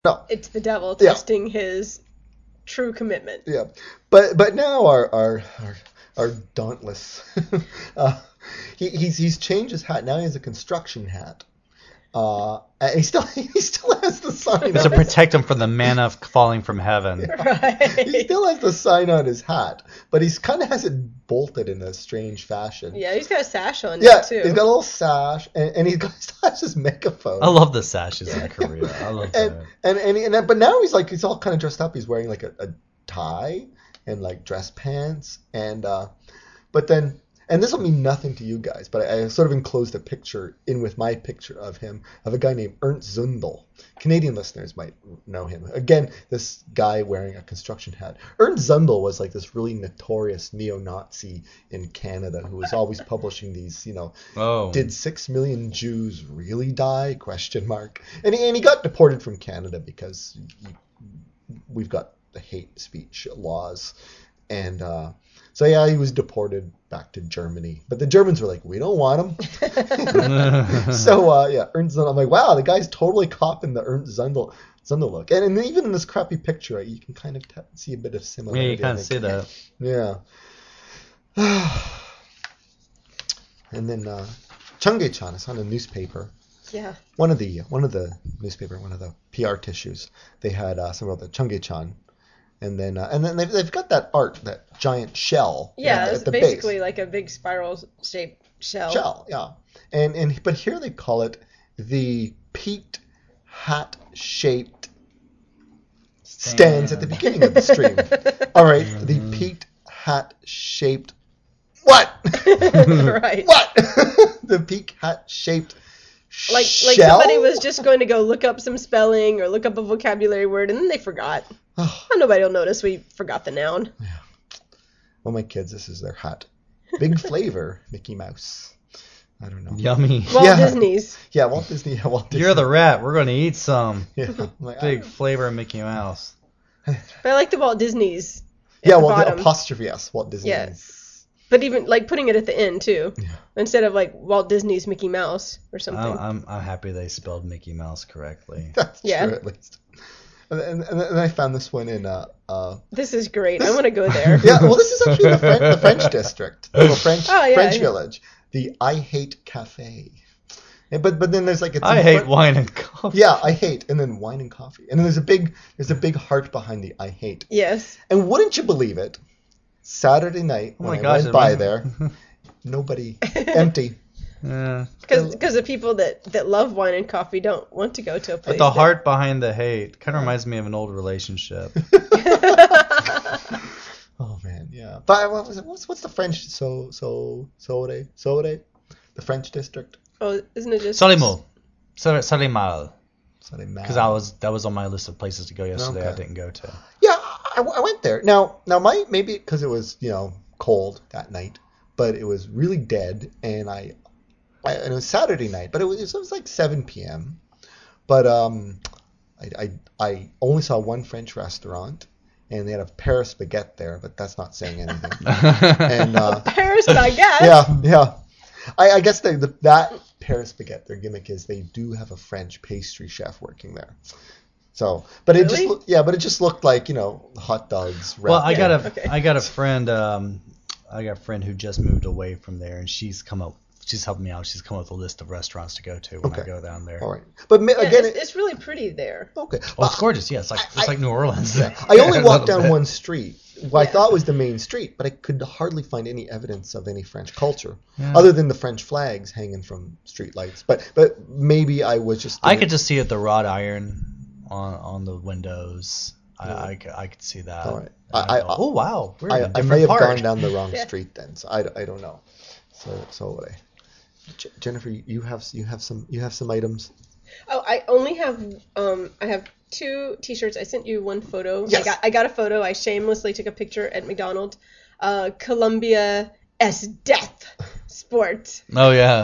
No. It's the devil Yeah. testing his true commitment. Yeah, but now our dauntless, he's changed his hat. Now he has a construction hat. And he still has the sign To on protect him from the manna falling from heaven. Right. he still has the sign on his hat, but he's kind of has it bolted in a strange fashion. Yeah, he's got a sash on Yeah, it too. he's got a little sash, and he still has his megaphone. I love the sashes in Korea. I love that. But now he's all kind of dressed up. He's wearing like a tie and like dress pants, and but then. And this will mean nothing to you guys, but I sort of enclosed a picture in with my picture of him, of a guy named Ernst Zundel. Canadian listeners might know him. Again, this guy wearing a construction hat. Ernst Zundel was like this really notorious neo-Nazi in Canada who was always publishing these, did 6 million Jews really die? ? And he got deported from Canada because we've got the hate speech laws. And so, yeah, he was deported back to Germany. But the Germans were like, we don't want him. So, Ernst Zundel. I'm like, wow, the guy's totally copping the Ernst Zundel look. And even in this crappy picture, you can kind of see a bit of similarity. Yeah, you kind of see that. Yeah. And then Cheonggye-chan is on a newspaper. Yeah. One of the newspaper, one of the PR tissues, they had something about the Cheonggye-chan. And then they've got that art, that giant shell. Yeah, at it's the basically base. like a big spiral-shaped shell. Shell, yeah. But here they call it the peaked hat-shaped stands at the beginning of the stream. All right, the peaked hat-shaped what? Right. What? The peaked hat-shaped like shell? somebody was just going to go look up some spelling or look up a vocabulary word, and then they forgot. Oh, nobody will notice we forgot the noun. Yeah. Well, my kids, this is their hat. Big flavor, Mickey Mouse. I don't know. Yummy. Walt Disney's. Yeah, Walt Disney. Yeah, Walt Disney. You're the rat. We're going to eat some. Yeah. I'm like, Big flavor of Mickey Mouse. But I like the Walt Disney's. Yeah, the well, the bottom. apostrophe S, Walt Disney. Yes. But even like putting it at the end too, Yeah. instead of like Walt Disney's Mickey Mouse or something. I'm happy they spelled Mickey Mouse correctly. That's Yeah. true, at least. And then I found this one in This is great. I want to go there. yeah, well, this is actually the French district, the little French village, the I Hate Cafe. Yeah, but then there's like I hate wine and coffee. Yeah, I hate, and then wine and coffee, and then there's a big heart behind the I hate. Yes. And wouldn't you believe it? Saturday night when I went by there, nobody, empty. Yeah. Because the people that love wine and coffee don't want to go to a place. But the heart behind the hate kind of reminds me of an old relationship. Oh man, yeah. But what was it? What's the French Sode? The French district. Oh, isn't it just Solimal. Solimal. Because that was on my list of places to go yesterday. Okay. I didn't go to. Yeah, I went there. Now maybe because it was cold that night, but it was really dead, and and it was Saturday night, but it was like 7 p.m. But I only saw one French restaurant, and they had a Paris baguette there, but that's not saying anything. And Paris baguette? yeah. I guess that Paris baguette, their gimmick is they do have a French pastry chef working there. So, but it Really? it just looked like hot dogs. Well, I wrapped got in- I got a friend. I got a friend who just moved away from there, and she's helping me out. She's come up with a list of restaurants to go to when I go down there. All right, but Yeah, again, it's really pretty there. okay. Oh, it's gorgeous. Yeah, it's like New Orleans. I only A walked little down bit. one street, what I Yeah. thought was the main street, but I could hardly find any evidence of any French culture, Yeah. other than the French flags hanging from street lights. But maybe I was just. I could just see it, the wrought iron on the windows. I could see that. All right. And I go, oh wow, we're in a I different may have part. gone down the wrong Yeah. street then, so I don't know. So Jennifer, you have some items. Oh, I only have I have 2 T-shirts. I sent you one photo. Yes. I got a photo. I shamelessly took a picture at McDonald's. Columbia S Death Sport. Oh yeah.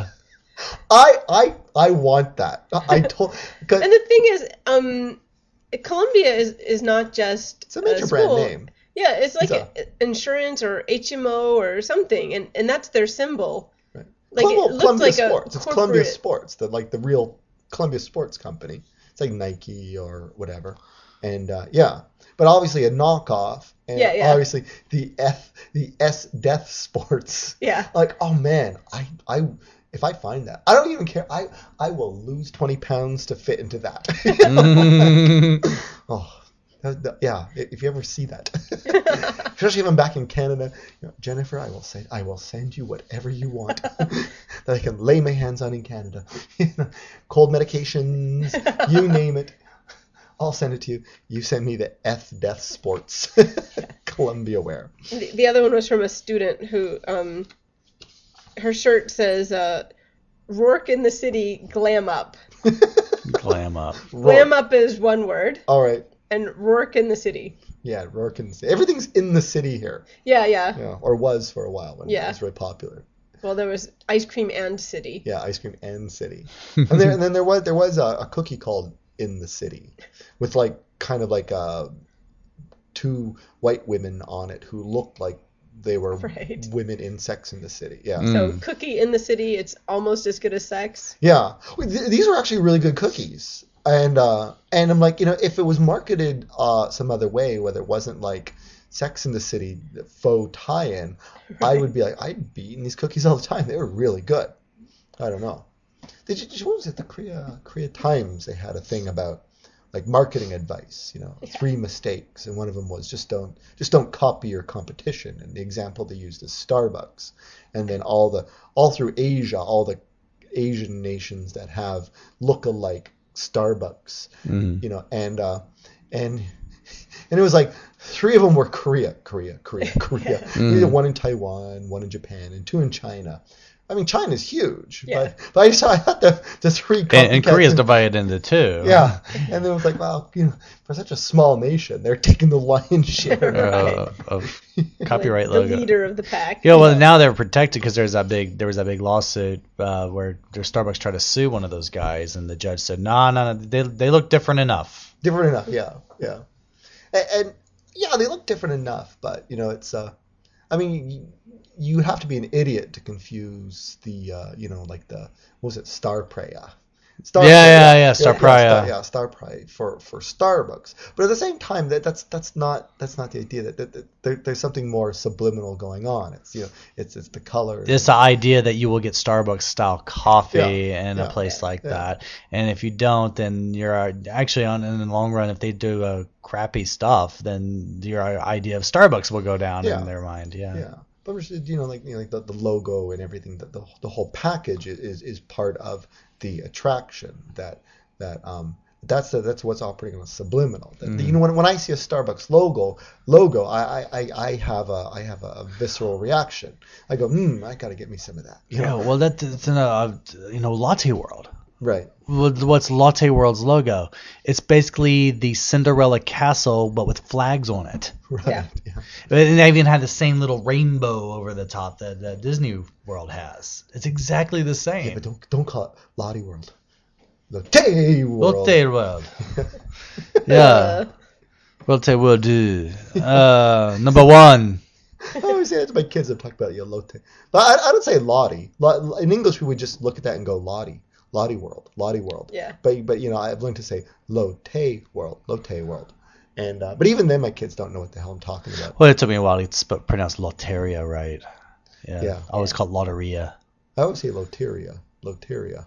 I want that. I told. And the thing is, Columbia is not just It's a major a brand school. name. Yeah, it's like It's insurance or HMO or something, and that's their symbol. Right. Like it looked Columbia like Sports. a It's Columbia corporate. Sports, the real Columbia Sports Company. It's like Nike or whatever. And but obviously a knockoff. And obviously the S Death Sports. Yeah. Like, oh man, I if I find that, I don't even care. I will lose 20 pounds to fit into that. If you ever see that, especially if I'm back in Canada, Jennifer, I will send you whatever you want that I can lay my hands on in Canada. Cold medications, you name it, I'll send it to you. You send me the Death Sports Columbia wear. The other one was from a student who, her shirt says, Rourke in the city, glam up. Glam up. Glam up is one word. All right. And Rourke in the city. Yeah, Rourke in the city. Everything's in the city here. Yeah. Or was for a while when it was very popular. Well, there was ice cream and city. Yeah, ice cream and city. And then there was a cookie called In the City, with like kind of like two white women on it who looked like they were women in Sex in the City. Yeah. So cookie in the city, it's almost as good as sex. Yeah, these were actually really good cookies. And I'm like, if it was marketed some other way, whether it wasn't like Sex in the City faux tie-in, I would be like, I'd be eating these cookies all the time. They were really good. I don't know. What was it? The Korea Times, they had a thing about like marketing advice. 3 mistakes, and one of them was just don't copy your competition. And the example they used is Starbucks. And then all through Asia, all the Asian nations that have look-alike Starbucks, and it was like 3 of them were Korea. One in Taiwan, 1 in Japan, and 2 in China. I mean, China's huge, but I thought the 3 and Korea's divided into 2. Yeah, and then it was like, wow, for such a small nation, they're taking the lion's share of copyright the logo. The leader of the pack. Yeah, well, now they're protected because there was that big lawsuit where Starbucks tried to sue one of those guys, and the judge said, no, they look different enough. Different enough, yeah. And they look different enough, but it's you have to be an idiot to confuse the like the, what was it, Starpraya. Starpraya. Starpraya for Starbucks. But at the same time, that's not the idea that there's something more subliminal going on. It's it's the color. It's the idea that you will get Starbucks style coffee in a place like that, and if you don't, then you're actually in the long run. If they do crappy stuff, then your idea of Starbucks will go down in their mind. Yeah. But like the logo and everything, the whole package is part of the attraction. That's what's operating on a subliminal. When I see a Starbucks logo, I have a visceral reaction. I go, I gotta get me some of that. Well, that's in a Latte World. Right. What's Latte World's logo? It's basically the Cinderella castle, but with flags on it. Right. Yeah. And they even had the same little rainbow over the top that Disney World has. It's exactly the same. Yeah, but don't call it Lotte World. Lotte World. Lotte World. Yeah. Lotte World. Number 1. I always say that to my kids. I'm talking about Lotte. But I don't say Lottie. In English, we would just look at that and go Lottie. Lotte World. Yeah. But I've learned to say Lotte World. And but even then, my kids don't know what the hell I'm talking about. Well, it took me a while to pronounce Lotteria right. Yeah. I always call it Lotteria. I always say Lotteria. Lotteria.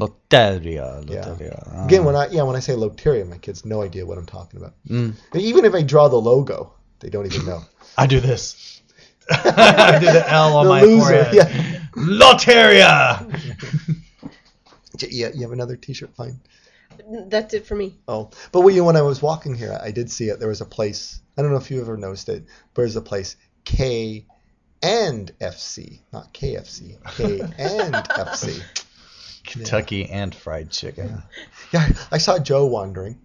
Yeah. Again, when I say Lotteria, my kids have no idea what I'm talking about. Even if I draw the logo, they don't even know. I do this. I do the L on my forehead. Yeah. Lotteria. Yeah, you have another T-shirt? Fine. That's it for me. Oh, but when I was walking here, I did see it. There was a place. I don't know if you ever noticed it, but there's a place K and FC, not KFC. K and FC. Kentucky and Fried Chicken. Yeah, I saw Joe wandering.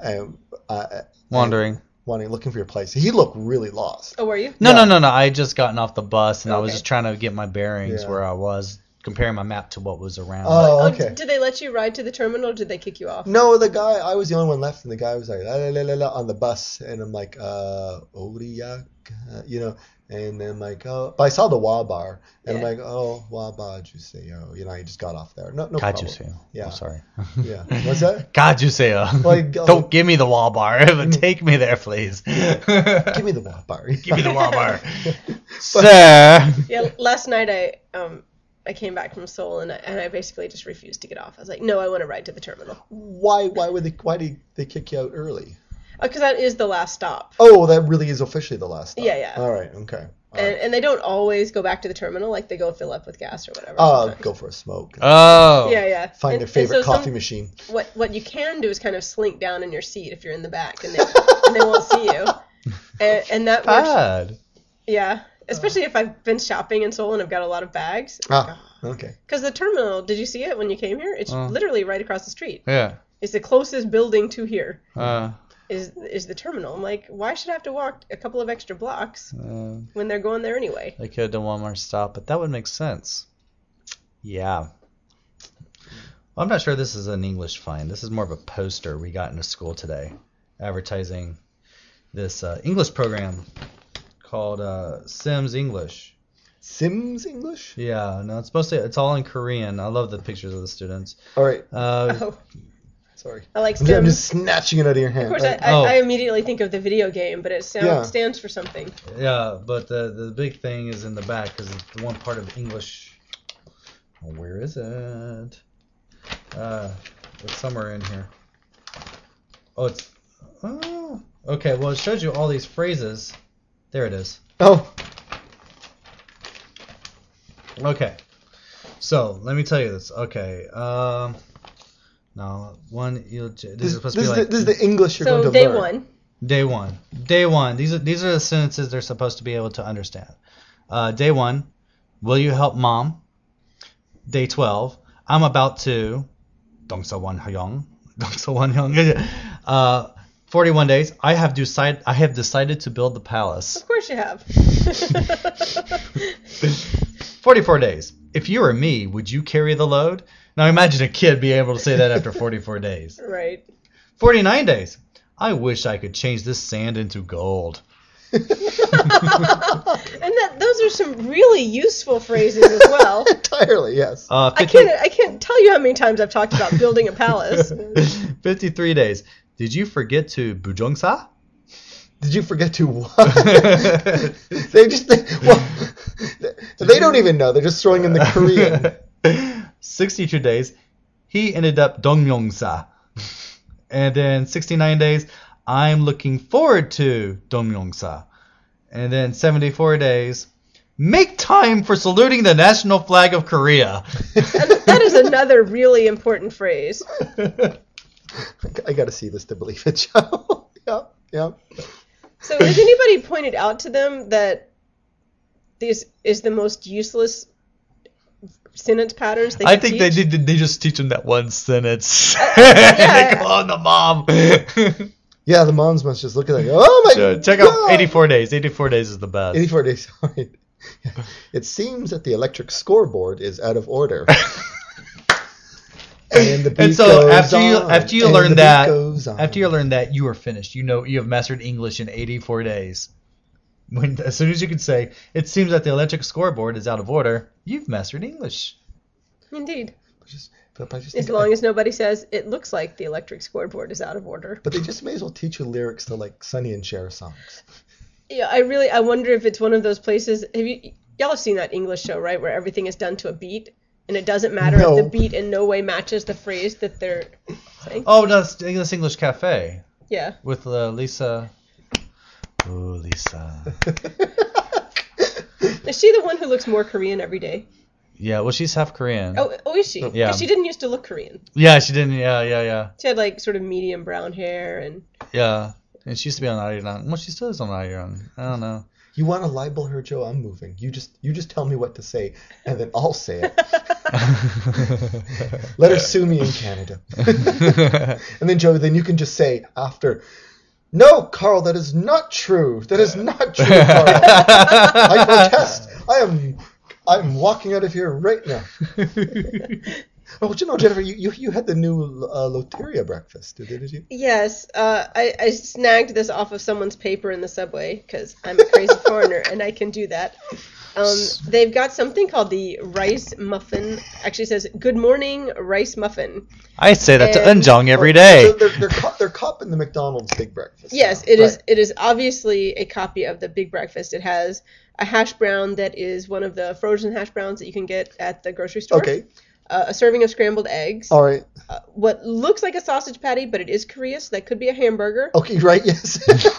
Looking for your place. He looked really lost. Oh, were you? No. I had just gotten off the bus, and I was just trying to get my bearings where I was. comparing my map to what was around. Oh, okay. Did they let you ride to the terminal, or did they kick you off? No, I was the only one left, and the guy was like, la, la, la, la, on the bus, and I'm like, Oriak, and then I'm like, oh, but I saw the Wa bar, and I'm like, oh, Wa ba Juseo, I just got off there. No problem. Juseo. Yeah. I'm sorry. Yeah. What's that? Juseo. Like, don't give me the Wa bar, but take me there, please. Give me the Wa bar. Give me the Wa bar. Sir. Yeah, last night I came back from Seoul and I basically just refused to get off. I was like, no, I want to ride to the terminal. Why did they kick you out early? Because that is the last stop. Oh, that really is officially the last stop. Yeah. All right, okay. And they don't always go back to the terminal, like they go fill up with gas or whatever. Go for a smoke. Oh. Yeah. Find their favorite coffee machine. What you can do is kind of slink down in your seat if you're in the back and they won't see you. And that works. Bad. Yeah. Especially if I've been shopping in Seoul and I've got a lot of bags. Okay. Because the terminal, did you see it when you came here? It's literally right across the street. Yeah. It's the closest building to here. Is the terminal. I'm like, why should I have to walk a couple of extra blocks when they're going there anyway? They could have done one more stop, but that would make sense. Yeah. Well, I'm not sure this is an English find. This is more of a poster we got into school today, advertising this English program called Sims English. Sims English? Yeah, no, it's all in Korean. I love the pictures of the students. All right. Sorry. I like Sims. I'm just snatching it out of your hand. Of course, I immediately think of the video game, but it stands for something. Yeah, but the big thing is in the back because it's the one part of English. Oh, where is it? It's somewhere in here. Okay. Well, it shows you all these phrases. There it is. Oh. Okay. So let me tell you this. Okay. No, this is supposed to be like. This is the English you're going to learn. Day one. These are the sentences they're supposed to be able to understand. Day 1, will you help mom? Day 12, I'm about to. Dongsa-wan hyung. 41 days. I have decided to build the palace. Of course you have. 44 days. If you were me, would you carry the load? Now imagine a kid being able to say that after 44 days. Right. 49 days. I wish I could change this sand into gold. And those are some really useful phrases as well. Entirely, yes. I can't tell you how many times I've talked about building a palace. 53 days. Did you forget to bujongsa? Did you forget to what? They don't even know. They're just throwing in the Korean. 62 days. He ended up dongmyongsa. And then 69 days. I'm looking forward to dongmyongsa. And then 74 days. Make time for saluting the national flag of Korea. That is another really important phrase. I got to see this to believe it, Joe. Yeah. So has anybody pointed out to them that this is the most useless sentence patterns they can teach? I think they just teach them that one sentence. They call on the mom. Yeah, the moms must just look at it and go, oh my God. Check out 84 days. 84 days is the best. 84 days. Right. It seems that the electric scoreboard is out of order. And so after you learn that, you are finished. You have mastered English in 84 days. As soon as you can say, it seems that the electric scoreboard is out of order, you've mastered English. Indeed. As long as nobody says, it looks like the electric scoreboard is out of order. But they just may as well teach you lyrics to like Sonny and Cher songs. Yeah, I wonder if it's one of those places. Y'all have seen that English show, right, where everything is done to a beat? And it doesn't matter if the beat in no way matches the phrase that they're saying. Oh, that's English Cafe. Yeah. With Lisa. Oh, Lisa. Is she the one who looks more Korean every day? Yeah, well, she's half Korean. Oh, is she? Yeah. Because she didn't used to look Korean. Yeah, she didn't. Yeah. She had like sort of medium brown hair and. Yeah, and she used to be on Arirang. Well, she still is on Arirang. I don't know. You want to libel her, Joe? I'm moving. You just tell me what to say, and then I'll say it. Let her sue me in Canada. And then, Joe, then you can just say after, no, Carl, that is not true. That is not true, Carl. I protest. I'm walking out of here right now. Oh, Jennifer, you had the new Loteria breakfast, didn't you? Yes, I snagged this off of someone's paper in the subway because I'm a crazy foreigner and I can do that. They've got something called the rice muffin. Actually, it says "Good morning, rice muffin." I say that to Eunjung every day. They're copying the McDonald's Big Breakfast. Yes, it is. It is obviously a copy of the Big Breakfast. It has a hash brown that is one of the frozen hash browns that you can get at the grocery store. Okay. A serving of scrambled eggs. All right. What looks like a sausage patty, but it is Korea, so that could be a hamburger. Okay, right, yes.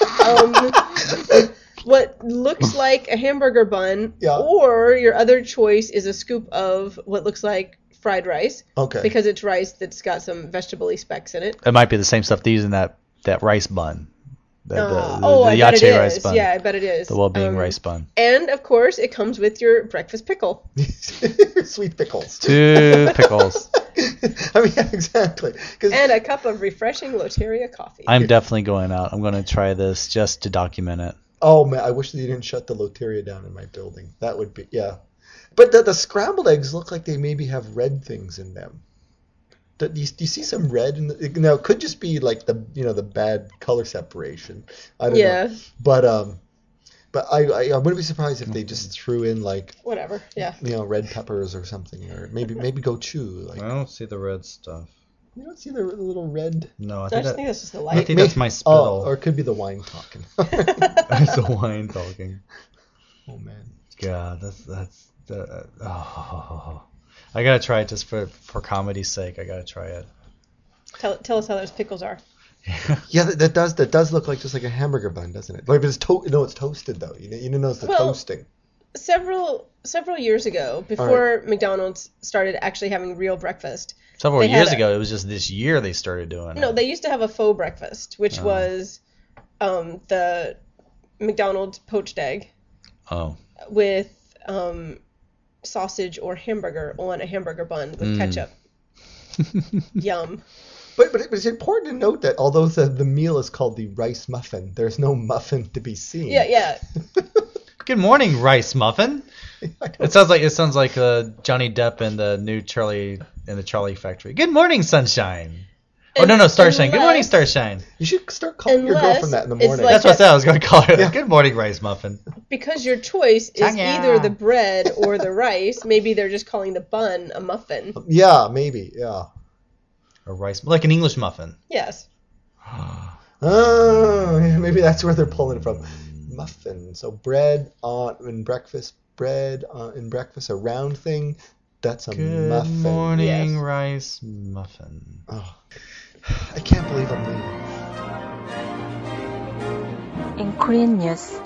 What looks like a hamburger bun, yeah. Or your other choice is a scoop of what looks like fried rice. Okay. Because it's rice that's got some vegetable-y specks in it. It might be the same stuff they use in that rice bun. The I bet it yache is. rice bun. Yeah, I bet it is. The well-being rice bun. And, of course, it comes with your breakfast pickle. Sweet pickles. 2 pickles. I mean, yeah, exactly. And a cup of refreshing Loteria coffee. I'm definitely going out. I'm going to try this just to document it. Oh, man, I wish they didn't shut the Loteria down in my building. That would be, yeah. But the scrambled eggs look like they maybe have red things in them. Do you see some red? Now, it could just be like the bad color separation. I don't know. But I wouldn't be surprised if they just threw in like whatever, yeah. Red peppers or something, or maybe gochu. Like, I don't see the red stuff. You don't see the little red? No, I think that's just the light. I think that's my spittle. Oh, or it could be the wine talking. It's the wine talking. Oh man. God, that's I gotta try it just for comedy's sake. I gotta try it. Tell us how those pickles are. Yeah, that does look like just like a hamburger bun, doesn't it? Like, but it's it's toasted though. You know it's the toasting. Several years ago, before McDonald's started actually having real breakfast. Several years ago, it was just this year they started doing it. No, they used to have a faux breakfast, which was the McDonald's poached egg. Oh. With sausage or hamburger on a hamburger bun with ketchup. Yum. But it's important to note that although the meal is called the rice muffin, there's no muffin to be seen. Yeah. Good morning, rice muffin. It sounds like Johnny Depp in the new Charlie Factory. Good morning, sunshine. No, Starshine. Good morning, Starshine. You should start calling your girlfriend that in the morning. That's what I said. I was going to call her. Yeah. Good morning, rice muffin. Because your choice is either the bread or the rice. Maybe they're just calling the bun a muffin. Yeah, maybe. Yeah. A rice, like an English muffin. Yes. Oh, maybe that's where they're pulling it from. Muffin. So bread in breakfast. Bread in breakfast, a round thing. That's a muffin. Good morning, rice muffin. Oh, I can't believe I'm leaving. In Korean news.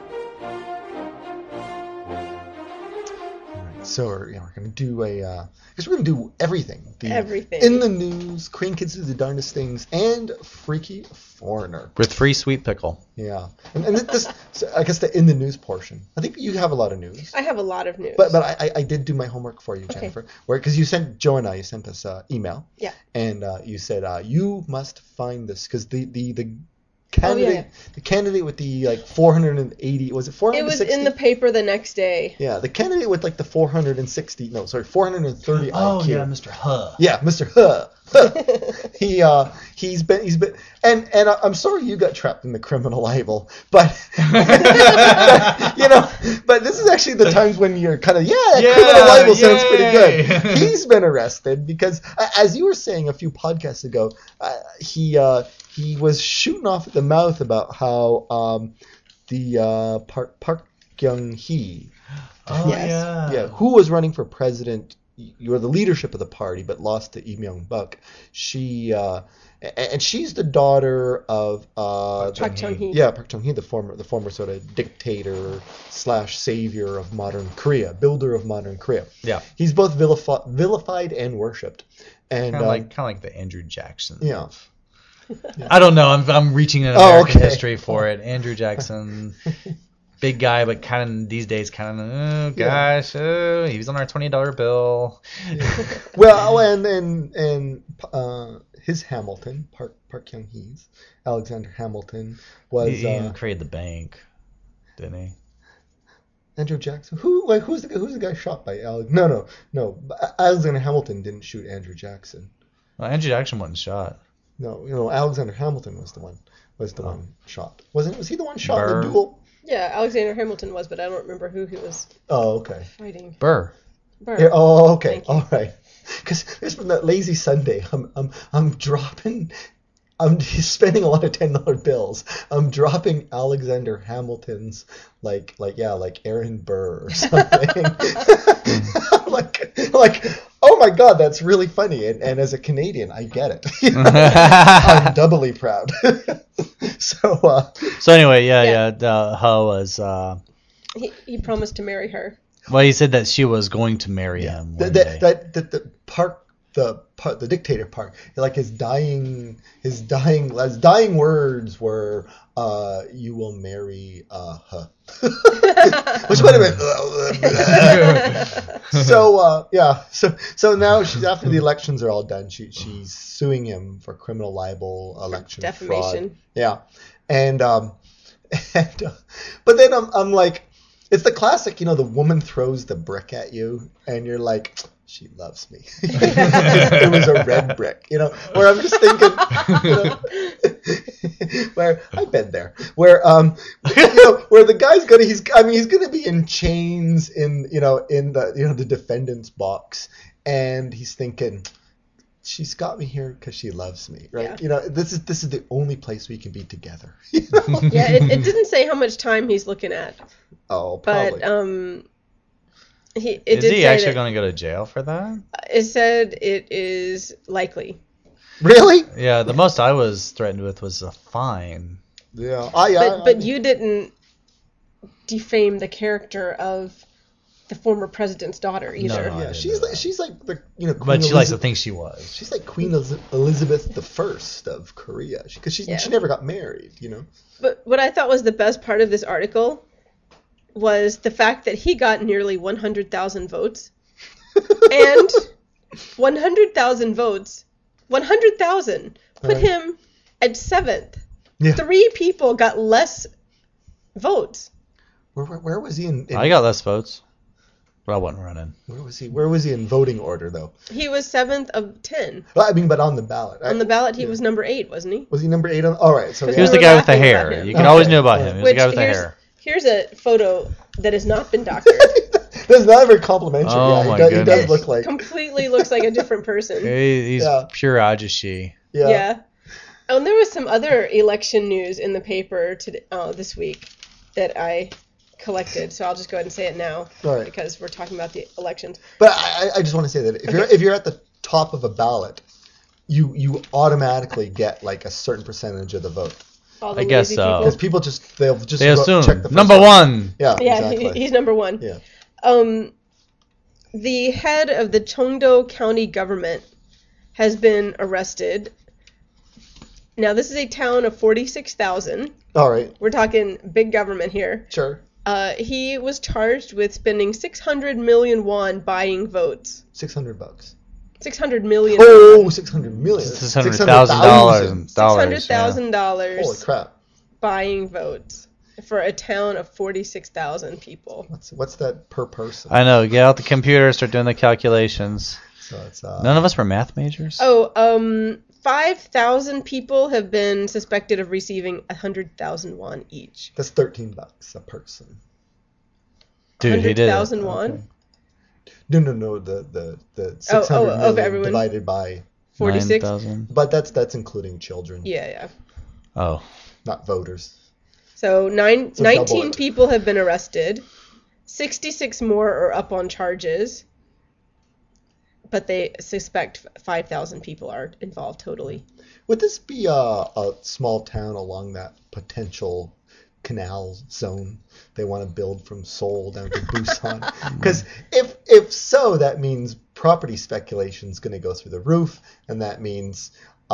So we're going to do because we're going to do everything. Everything. In the news, Korean kids do the darndest things, and Freaky Foreigner. With free sweet pickle. Yeah. And this, so I guess the in the news portion. I think you have a lot of news. I have a lot of news. But I did do my homework for you, Jennifer. Because you sent us email. Yeah. And you said, you must find this, because the candidate, the candidate with the 480, was it 460? It was in the paper the next day. Yeah, the candidate with the 430 IQ. Oh yeah, Mr. Huh. Yeah, Mr. Huh. He's been and I'm sorry you got trapped in the criminal libel, but but this is actually the times when you're kind of criminal libel sounds pretty good. He's been arrested because, as you were saying a few podcasts ago, he was shooting off at the mouth about how the Park Kyung-hee, who was running for president. You were the leadership of the party, but lost to Lee Myung-bak. She's the daughter of Park Chung-hee. Yeah, Park Chung-hee, the former sort of dictator / savior of modern Korea, builder of modern Korea. Yeah, he's both vilified and worshipped, and kind of like the Andrew Jackson. Yeah. I don't know. I'm reaching in American history for it. Andrew Jackson. Big guy, but kind of these days, he was on our $20 bill. Yeah. Well, and his Hamilton, Park Kyung-hee's, Alexander Hamilton, was he created the bank, didn't he? Andrew Jackson. Who's the guy shot by Alex? No. Alexander Hamilton didn't shoot Andrew Jackson. Well, Andrew Jackson wasn't shot. No, Alexander Hamilton was the one shot. Wasn't it? Was he the one shot in Burr. the duel? Yeah, Alexander Hamilton was, but I don't remember who he was Oh, okay. fighting. Burr. Burr. Yeah, oh, okay. Thank you. All right. Because it's from that lazy Sunday. I'm dropping. I'm spending a lot of $10 bills. I'm dropping Alexander Hamilton's like Aaron Burr or something. like, oh my God, that's really funny. And as a Canadian, I get it. I'm doubly proud. So anyway, Yeah. Ho was. He promised to marry her. Well, he said that she was going to marry him one day. The dictator part, like his dying words were, "You will marry her," which would have been. So now she's after the elections are all done. She's suing him for criminal libel, election Defamation. fraud. Yeah, but then I'm like, it's the classic, the woman throws the brick at you, and you're like, she loves me. It was a red brick, where I'm just thinking, where I've been there, where where the guy's he's gonna be in chains in the defendant's box, and he's thinking, she's got me here because she loves me, right? Yeah. This is the only place we can be together. Yeah, it didn't say how much time he's looking at, Oh, probably. but Is he actually going to go to jail for that? It said it is likely. Really? Yeah, the most I was threatened with was a fine. Yeah. But you didn't defame the character of the former president's daughter either. No. Yeah, she's like the Queen But she likes to think she was. She's like Queen Elizabeth I of Korea, because she never got married, But what I thought was the best part of this article was the fact that he got nearly 100,000 votes. And 100,000 votes, 100,000 put him at 7th. Yeah. 3 people got less votes. Where was he in I got less votes, but I wasn't running. Where was he in voting order though? He was 7th of 10. Well, but on the ballot. On the ballot, he was number 8, wasn't he? Was he number 8 on? All right, so He was the were guy with the laughing about hair. him. You can always Okay. know about him. He was the guy with the here's, hair. here's a photo that has not been doctored. That's not very complimentary. Oh, yeah, my he does goodness. look like. Completely looks like a different person. He's pure Ajashi. Yeah. Oh, and there was some other election news in the paper this week that I collected, so I'll just go ahead and say it now, All right. because we're talking about the elections. But I just want to say that if you're at the top of a ballot, you automatically get like a certain percentage of the vote. All the I guess lazy so. people. Because people they'll just They assume check the first number one. Yeah, Yeah, exactly. he's number 1. Yeah. The head of the Cheongdo County government has been arrested. Now, this is a town of 46,000. All right. We're talking big government here. Sure. He was charged with spending 600 million won buying votes. $600. 600 million. Oh, 600 million. $600,000. $600,000 Holy crap. buying votes for a town of 46,000 people. What's that per person? I know. Get out the computer, start doing the calculations. So it's None of us were math majors. 5,000 people have been suspected of receiving 100,000 won each. that's $13 a person. Dude, he did it. 100,000 won? No. The 600 million everyone. divided by, 46? 9,000. but that's including children, Yeah. Oh. not voters. So So double 19 it. people have been arrested. 66 more are up on charges. But they suspect 5,000 people are involved totally. Would this be a small town along that potential canal zone they want to build from Seoul down to Busan? Because if so, that means property speculation is going to go through the roof, and that means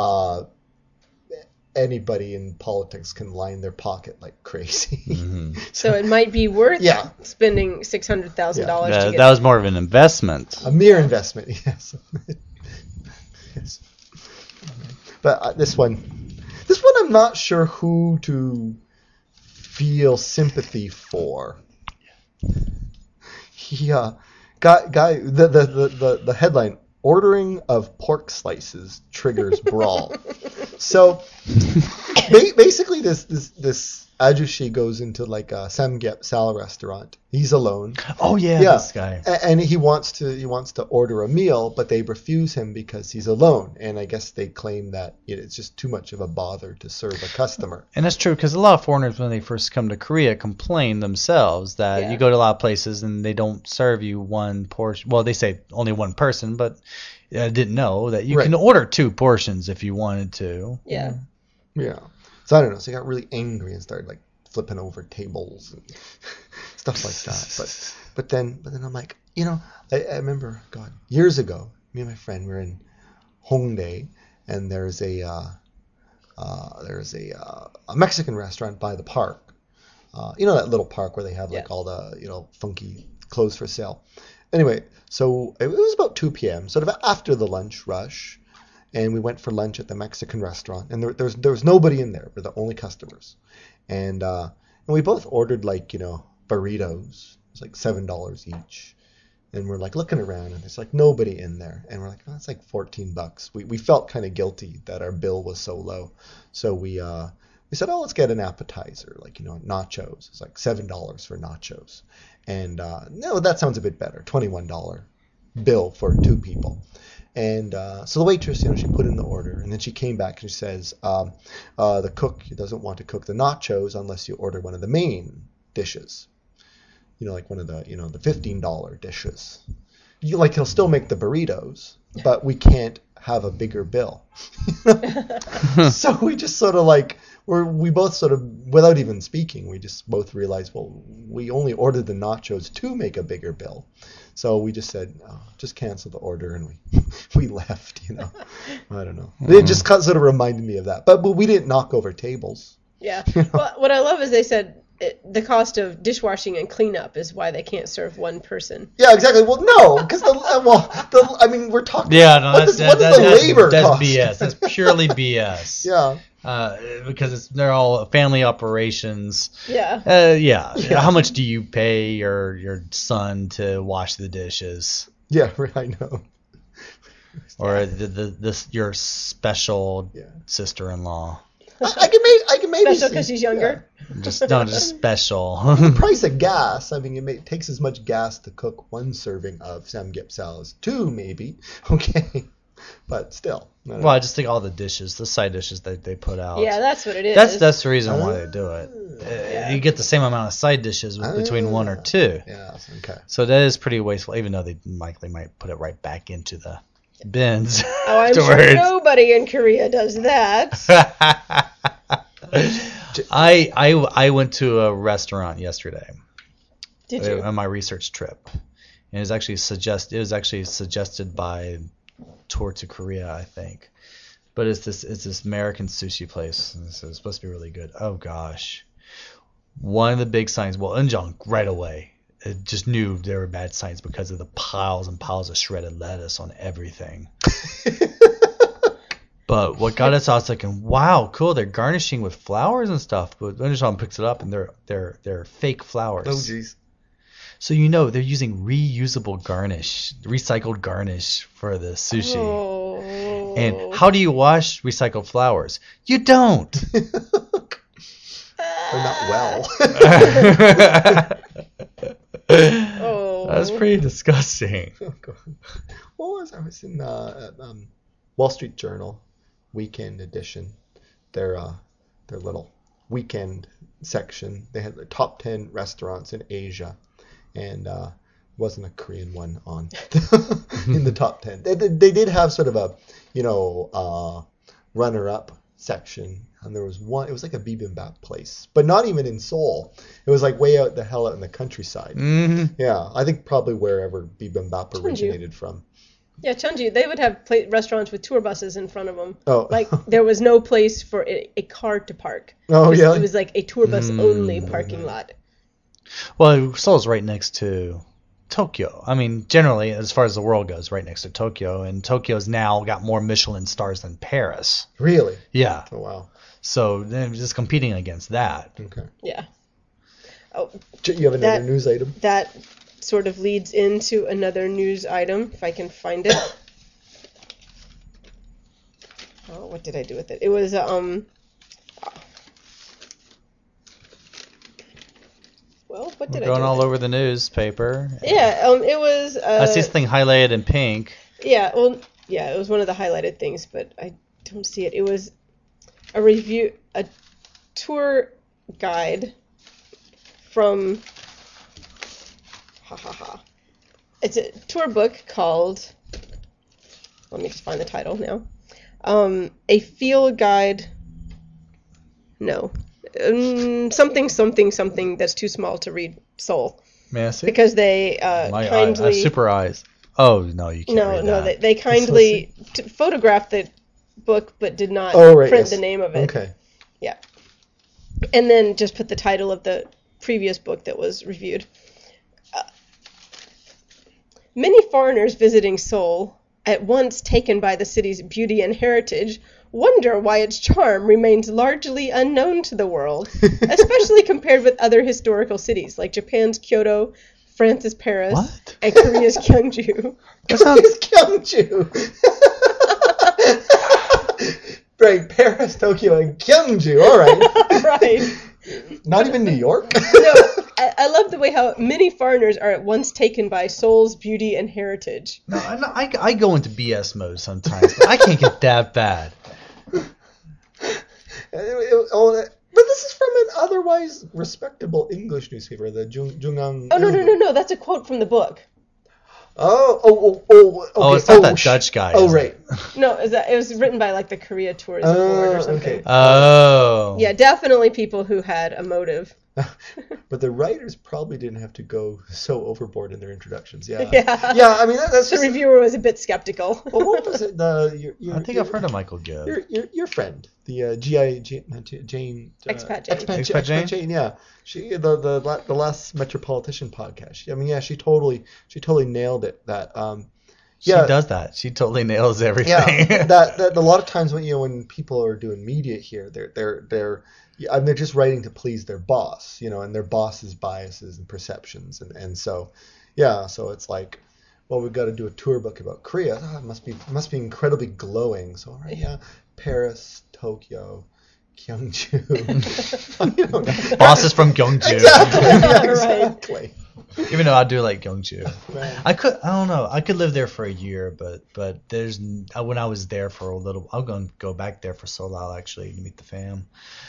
anybody in politics can line their pocket like crazy. Mm-hmm. So it might be worth Yeah. spending $600,000 to get. That was more of an investment. A mere investment, yes. Yes. But this one I'm not sure who to feel sympathy for. He the headline, ordering of pork slices triggers brawl. So basically this ajushi goes into like a samgyeopsal restaurant. He's alone. Oh yeah, this guy. And he wants to order a meal, but they refuse him because he's alone. And I guess they claim that it's just too much of a bother to serve a customer. And that's true, because a lot of foreigners, when they first come to Korea, complain themselves that you go to a lot of places and they don't serve you one portion. Well, they say only one person, but I didn't know that you can order 2 portions if you wanted to. Yeah. Yeah. So I don't know. So he got really angry and started like flipping over tables and stuff like that. But then I'm like, I remember, God, years ago, me and my friend were in Hongdae, and there's a Mexican restaurant by the park. That little park where they have like all the funky clothes for sale. Anyway, so it was about 2 p.m., sort of after the lunch rush. And we went for lunch at the Mexican restaurant, and there was nobody in there. We're the only customers, and we both ordered like burritos. It's like $7 each, and we're like looking around, and there's like nobody in there, and we're like, oh, that's like $14. We felt kind of guilty that our bill was so low, so we said, oh, let's get an appetizer, like nachos. It's like $7 for nachos, and no, that sounds a bit better. $21 bill for 2 people. And so the waitress, she put in the order, and then she came back and she says, the cook doesn't want to cook the nachos unless you order one of the main dishes. Like one of the, the $15 dishes. He'll still make the burritos, but we can't have a bigger bill. So we just sort of like, we both sort of, without even speaking, we just both realized, well, we only ordered the nachos to make a bigger bill. So we just said, just cancel the order, and we left, I don't know. It just sort of reminded me of that. But we didn't knock over tables. Yeah. Well, what I love is they said the cost of dishwashing and cleanup is why they can't serve one person. Yeah, exactly. Well, no, because we're talking. Yeah, no, what is the labor cost? That's BS. That's purely BS. Yeah. Because they're all family operations. Yeah. Yeah. How much do you pay your son to wash the dishes? Yeah, I know. Or your special sister-in-law. I can maybe special because she's younger. Yeah. Just special. The price of gas. I mean, it takes as much gas to cook 1 serving of samgyeopsal as 2, maybe. Okay. But still. Well, I just think all the dishes, the side dishes that they put out. Yeah, that's what it is. That's the reason why they do it. Yeah. You get the same amount of side dishes between 1 or 2. Yeah, okay. So that is pretty wasteful, even though they likely might put it right back into the bins. Oh, I'm sure nobody in Korea does that. I went to a restaurant yesterday. Did you? On my research trip. And it was actually suggested by Tour to Korea, I think. But it's this American sushi place. And so it's supposed to be really good. Oh gosh. One of the big signs, well, Eunjung right away. It just knew there were bad signs because of the piles and piles of shredded lettuce on everything. But what got us, I was thinking, wow, cool, they're garnishing with flowers and stuff. But Eunjung picks it up, and they're fake flowers. Oh, jeez. So they're using recycled garnish for the sushi. Oh. And how do you wash recycled flowers? You don't. They're not well. Oh. That's pretty disgusting. Oh, God. I was in Wall Street Journal weekend edition. Their little weekend section. They had the top 10 restaurants in Asia, and wasn't a Korean one on in the top 10. They did have sort of a runner-up section, and there was one. It was like a bibimbap place, but not even in Seoul. It was like way out in the countryside. Mm-hmm. Yeah, I think probably wherever bibimbap originated from. Yeah, Cheonju, they would have restaurants with tour buses in front of them. Oh. Like, there was no place for a car to park. Oh, yeah? It was like a tour bus only parking lot. Well, Seoul's right next to Tokyo. I mean, generally, as far as the world goes, right next to Tokyo. And Tokyo's now got more Michelin stars than Paris. Really? Yeah. Oh, wow. So they're just competing against that. Okay. Yeah. Oh, You have another news item? That sort of leads into another news item, if I can find it. Oh, what did I do with it? It was, well, what did I do? Going all over the newspaper. Yeah, it was. I see something highlighted in pink. Yeah, well, yeah, it was one of the highlighted things, but I don't see it. It was a review, a tour guide from. It's a tour book called. Let me just find the title now. A field guide. No. Something that's too small to read Seoul. May I see? Because they My kindly... I have super eyes. Oh, no, you can't read that. They kindly photographed the book but did not print the name of it. Okay. Yeah. And then just put the title of the previous book that was reviewed. Many foreigners visiting Seoul, at once taken by the city's beauty and heritage, wonder why its charm remains largely unknown to the world, especially compared with other historical cities like Japan's Kyoto, France's Paris, and Korea's Gyeongju. Korea's Gyeongju. Right, Paris, Tokyo, and Gyeongju. All right. Right. Not even New York? No, I love the way how many foreigners are at once taken by Seoul's beauty and heritage. No, I go into BS mode sometimes, but I can't get that bad. But this is from an otherwise respectable English newspaper, the Jungang. Oh, no. That's a quote from the book. Okay. It's not that Dutch guy. Oh, right. No, it was written by like the Korea Tourism Board or something. Okay. Oh. Yeah, definitely people who had a motive. But the writers probably didn't have to go so overboard in their introductions. Yeah. Yeah. Yeah, I mean, that's The just... reviewer was a bit skeptical. Well, what was it? I think I've heard of Michael Gibb. Your friend, the Jane... Expat Jane? Jane, yeah. She the last Metropolitan podcast. I mean, yeah, she totally nailed it. She does that. She totally nails everything. Yeah, that a lot of times when people are doing media here, they're just writing to please their boss, and their boss's biases and perceptions, and so, yeah, so it's like, well, we've got to do a tour book about Korea. It must be incredibly glowing. So, right, yeah, Paris, Tokyo, Gyeongju. Bosses from Gyeongju. Exactly. Even though I do like Gyeongju. Right. I don't know. I could live there for a year, but when I was there for a little, I'm going to go back there for Seoul actually to meet the fam.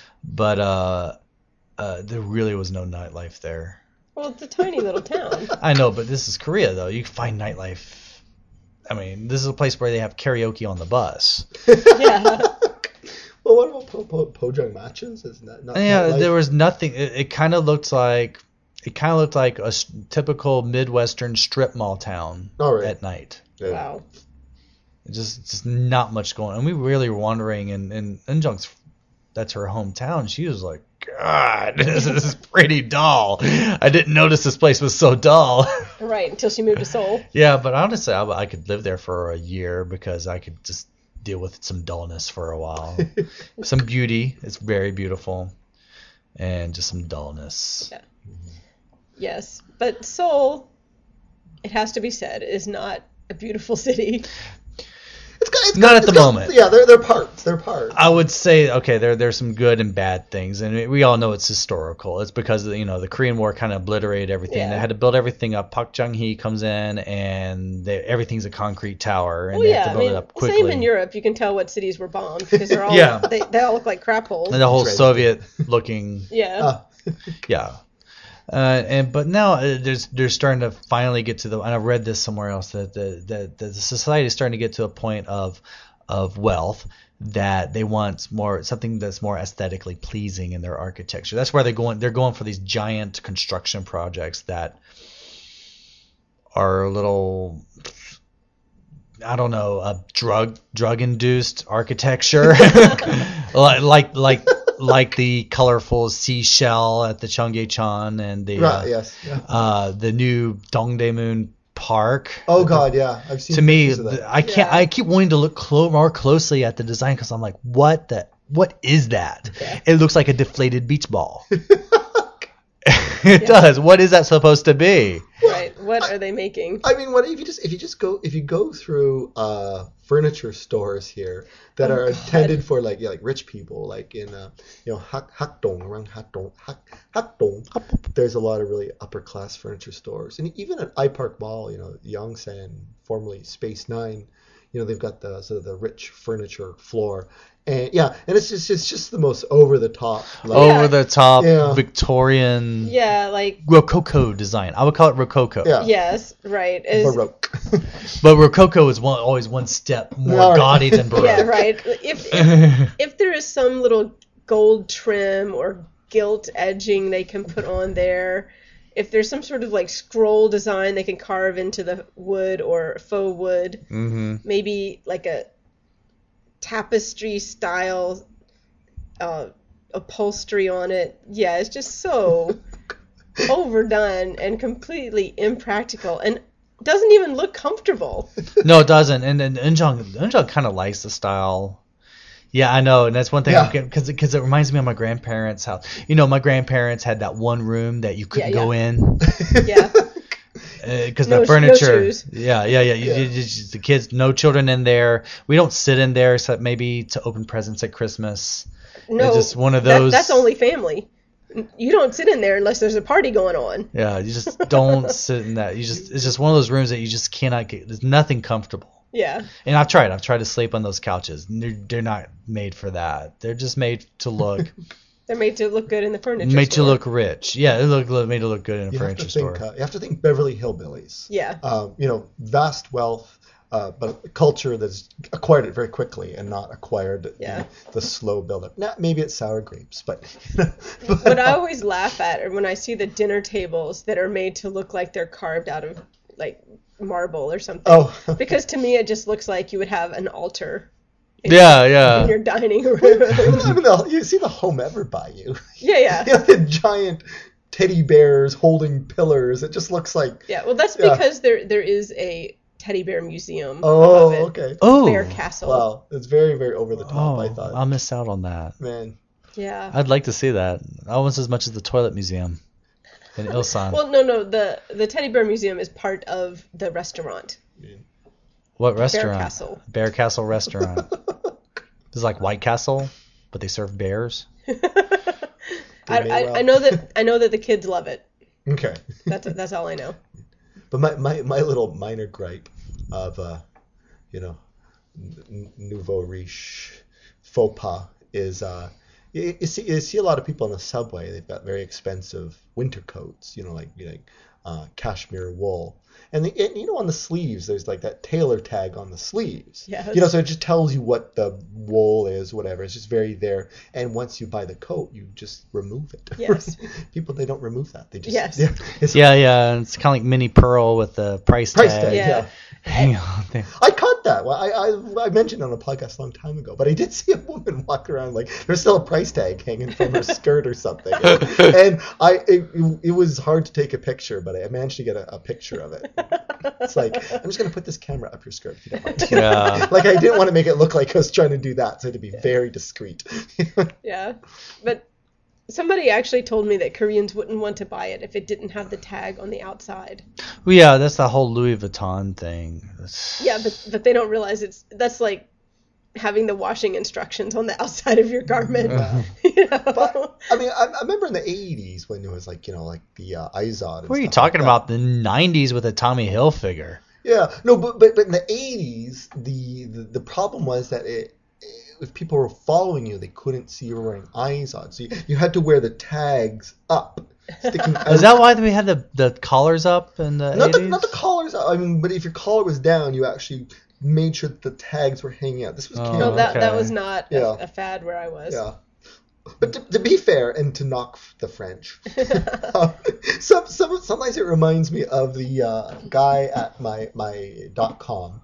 But there really was no nightlife there. Well, it's a tiny little town. I know, but this is Korea though. You can find nightlife. I mean, this is a place where they have karaoke on the bus. Yeah. Well, what about Pojang matches? Isn't that not? Yeah, nightlife? there was nothing. It kind of looked like a typical Midwestern strip mall town at night. Yeah. Wow. Just not much going on. And we really were wandering, and Eunjung's, that's her hometown. She was like, God, this is pretty dull. I didn't notice this place was so dull. Right, until she moved to Seoul. Yeah, but honestly, I could live there for a year because I could just deal with some dullness for a while. Some beauty. It's very beautiful. And just some dullness. Yeah. Yes, but Seoul, it has to be said, is not a beautiful city. It's not at the moment. Yeah, they're parts. They're parts. I would say, okay, there's some good and bad things, and we all know it's historical. It's because the Korean War kind of obliterated everything. Yeah. They had to build everything up. Park Chung-hee comes in, and everything's a concrete tower, and Well, they yeah, have to build it up quickly. same in Europe. You can tell what cities were bombed because they're all Yeah. they all look like crap holes. And the whole Dresden. Soviet-looking, Yeah. yeah. But now they're starting to finally get to and I read this somewhere else that the society is starting to get to a point of wealth that they want something that's more aesthetically pleasing in their architecture. That's where they're going for these giant construction projects that are a little, I don't know, a drug induced architecture, like the colorful seashell at the Cheonggyecheon and the the new Dongdaemun Park. Oh God, yeah, I've seen. To me, of that. I keep wanting to look more closely at the design because I'm like, what is that? Yeah. It looks like a deflated beach ball. It does. What is that supposed to be? Right. What are they making? I mean, what if you go through furniture stores here that are intended for like rich people, like in Hakdong, around Hakdong, there's a lot of really upper class furniture stores, and even at iPark Mall, Yongsan, formerly Space 9, they've got the sort of the rich furniture floor. And it's just the most over the top, Victorian, like Rococo design. I would call it Rococo. Yeah. Yes, right. Baroque. But Rococo is always one step more gaudy than Baroque. Yeah, right. If there is some little gold trim or gilt edging they can put on there, if there's some sort of like scroll design they can carve into the wood or faux wood, maybe like a tapestry style upholstery on it. Yeah, it's just so overdone and completely impractical and doesn't even look comfortable. No, it doesn't. And Eunjung kind of likes the style. Yeah, I know, and that's one thing because it reminds me of my grandparents' house. My grandparents had that one room that you couldn't go in. Yeah. Because the furniture, the kids, no children in there. We don't sit in there except maybe to open presents at Christmas. No, it's just one of those. That's only family. You don't sit in there unless there's a party going on. Yeah, you just don't sit in that. It's just one of those rooms that you just cannot get. There's nothing comfortable. Yeah. And I've tried to sleep on those couches. They're not made for that. They're just made to look. They're made to look good in the furniture store. Made to look rich. Yeah, made to look good in a furniture store. You have to think Beverly Hillbillies. Yeah. Vast wealth, but a culture that's acquired it very quickly and not acquired the slow buildup. Maybe it's sour grapes, but. What I always laugh at when I see the dinner tables that are made to look like they're carved out of like marble or something. Oh. Because to me it just looks like you would have an altar. In your dining room. You see the home ever by you. Yeah. The giant teddy bears holding pillars. It just looks like. Yeah, well, that's because there is a teddy bear museum. Oh, okay. Bear Castle. Wow, it's very, very over the top. I thought. I'll miss out on that. Man. Yeah. I'd like to see that. Almost as much as the toilet museum in Ilsan. Well, no. The teddy bear museum is part of the restaurant. Yeah. What restaurant? Bear Castle. Bear Castle restaurant. It's like White Castle, but they serve bears. I know that the kids love it. Okay. That's all I know. But my little minor gripe of nouveau riche faux pas is you see a lot of people on the subway. They've got very expensive winter coats, like cashmere wool. And on the sleeves, there's like that tailor tag on the sleeves. Yes. So it just tells you what the wool is, whatever. It's just very there. And once you buy the coat, you just remove it. Yes. People, they don't remove that. They just. Yes. Yeah. It's kind of like mini pearl with the price tag. Yeah. Hang on there. I caught that. Well, I mentioned it on a podcast a long time ago, but I did see a woman walk around like there's still a price tag hanging from her skirt or something. And it was hard to take a picture, but I managed to get a picture of it. It's like, I'm just going to put this camera up your skirt if you don't mind. Yeah. Like, I didn't want to make it look like I was trying to do that, so I had to be very discreet. Yeah. But somebody actually told me that Koreans wouldn't want to buy it if it didn't have the tag on the outside. Well, yeah, that's the whole Louis Vuitton thing. Yeah, but they don't realize that's like having the washing instructions on the outside of your garment. But, I mean, I remember in the 80s when it was like, like the Izod. What are you talking about? The 90s with a Tommy Hilfiger. Yeah, no, but in the 80s, the problem was that if people were following you, they couldn't see you were wearing Izod. So you had to wear the tags up. Sticking out. Is that why we had the collars up in the 80s? Not the collars up. I mean, but if your collar was down, you actually made sure that the tags were hanging out. This was that was not a fad where I was. Yeah. But to be fair and to knock the French, sometimes it reminds me of the guy at my .com,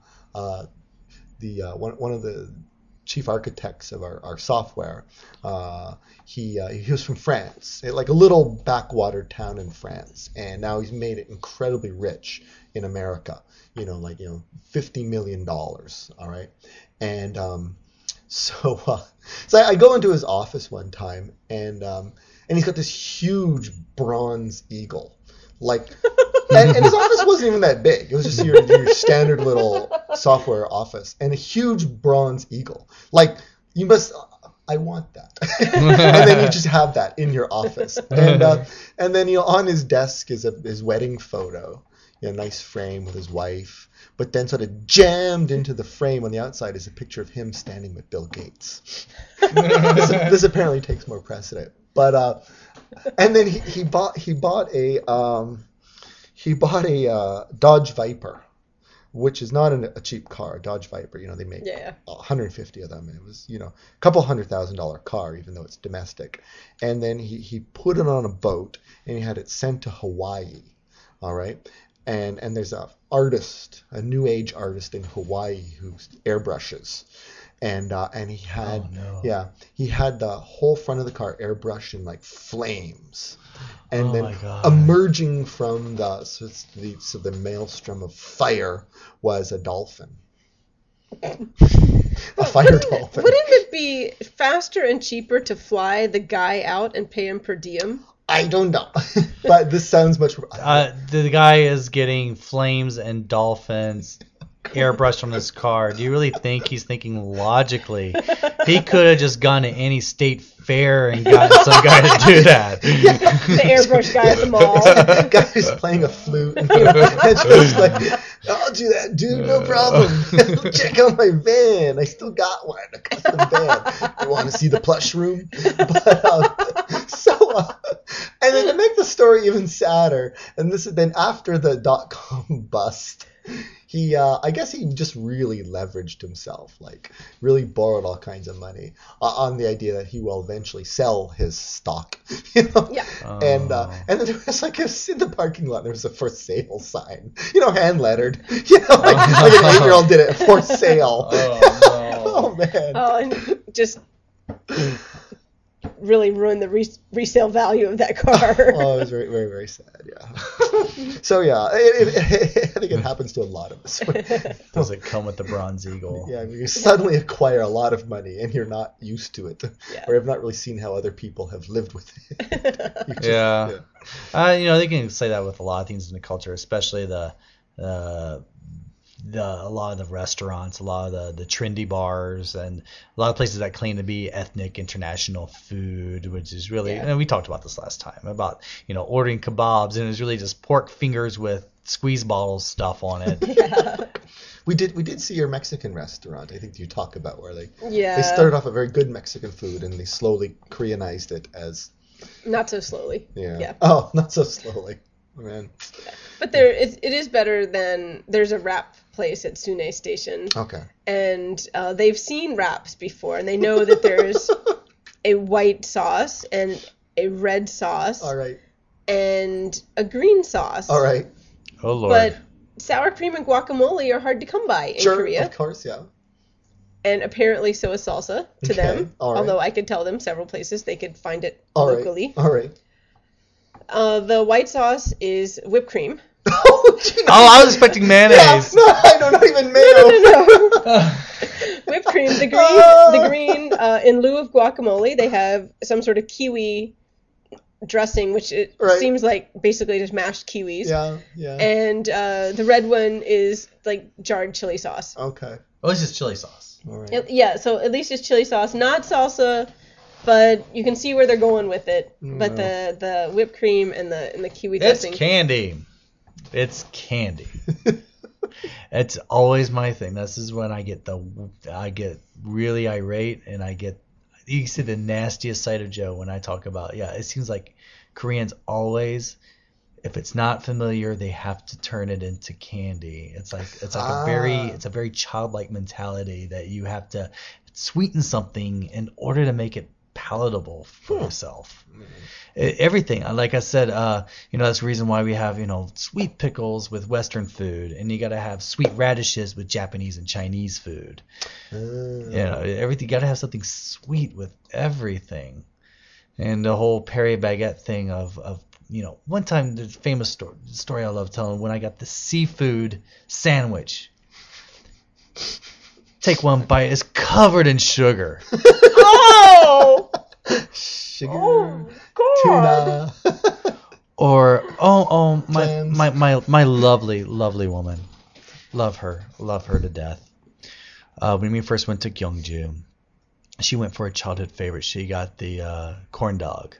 one of the chief architects of our software. He was from France, like a little backwater town in France, and now he's made it incredibly rich in America. $50 million. All right, and so I go into his office one time, and and he's got this huge bronze eagle. Like, and his office wasn't even that big. It was just your standard little software office, and a huge bronze eagle. Like, you must, I want that. And then you just have that in your office. And then, on his desk is his wedding photo, a nice frame with his wife. But then sort of jammed into the frame on the outside is a picture of him standing with Bill Gates. This apparently takes more precedent. But and then he bought a Dodge Viper, which is not a cheap car. Dodge Viper, they make 150 of them, and it was a couple $100,000 car, even though it's domestic. And then he put it on a boat and he had it sent to Hawaii. All right. And there's a new age artist in Hawaii who airbrushes, and he had he had the whole front of the car airbrushed in like flames, and then emerging from the maelstrom of fire was a dolphin. A fire dolphin. Wouldn't it be faster and cheaper to fly the guy out and pay him per diem? I don't know, but this sounds much. The guy is getting flames and dolphins airbrushed from this car. Do you really think he's thinking logically? He could have just gone to any state fair and gotten some guy to do that. The airbrush guy at the mall. The guy who's playing a flute. And just like, I'll do that, dude, no problem. Check out my van. I still got one, a custom van. You want to see the plush room? But, and then to make the story even sadder, and this is then after the .com bust, I guess he just really leveraged himself, like really borrowed all kinds of money on the idea that he will eventually sell his stock, Yeah. And then there was in the parking lot there was a for sale sign, hand lettered, like an 8-year-old did it, for sale. Oh man. Oh, and just really ruined the resale value of that car. Oh, it was very, very, very sad, yeah. So, yeah, I think it happens to a lot of us. Does it come with the bronze eagle? Yeah, you suddenly acquire a lot of money and you're not used to it, or have not really seen how other people have lived with it. They can say that with a lot of things in the culture, especially a lot of the restaurants, a lot of the trendy bars, and a lot of places that claim to be ethnic international food, which is really, and we talked about this last time about, ordering kebabs, and it was really just pork fingers with squeeze bottles stuff on it. Yeah. We did see your Mexican restaurant, I think you talk about, where they started off a very good Mexican food and they slowly Koreanized it as... Not so slowly. Yeah. Oh, not so slowly. Man. But it is better than, there's a wrap place at Sune Station. Okay. And they've seen wraps before, and they know that there's a white sauce and a red sauce. All right. And a green sauce. All right. Oh, Lord. But sour cream and guacamole are hard to come by in Korea. Of course, yeah. And apparently so is salsa to them. All right. Although I could tell them several places they could find it all locally. All right. The white sauce is whipped cream. Oh, I was expecting mayonnaise. Yeah, no, not even mayo. No. Whipped cream. The green. In lieu of guacamole, they have some sort of kiwi dressing, which seems like basically just mashed kiwis. Yeah. And the red one is like jarred chili sauce. Okay. Oh, it's just chili sauce. All right. Yeah, so at least it's chili sauce, not salsa, but you can see where they're going with it. But the whipped cream and the kiwi dressing. It's candy. It's candy. It's always my thing. This is when I get really irate, and you can see the nastiest side of Joe when I talk about, it seems like Koreans always, if it's not familiar, they have to turn it into candy. It's like a very childlike mentality that you have to sweeten something in order to make it palatable for yourself. Everything, like I said, that's the reason why we have sweet pickles with Western food, and you got to have sweet radishes with Japanese and Chinese food. Everything, you got to have something sweet with everything. And the whole Perrier baguette thing of one time, the famous story I love telling, when I got the seafood sandwich. Take one bite, it's covered in sugar. Oh! Sugar, tuna. Or Clams. my lovely woman, love her to death. When we first went to Gyeongju, she went for a childhood favorite. She got the corn dog.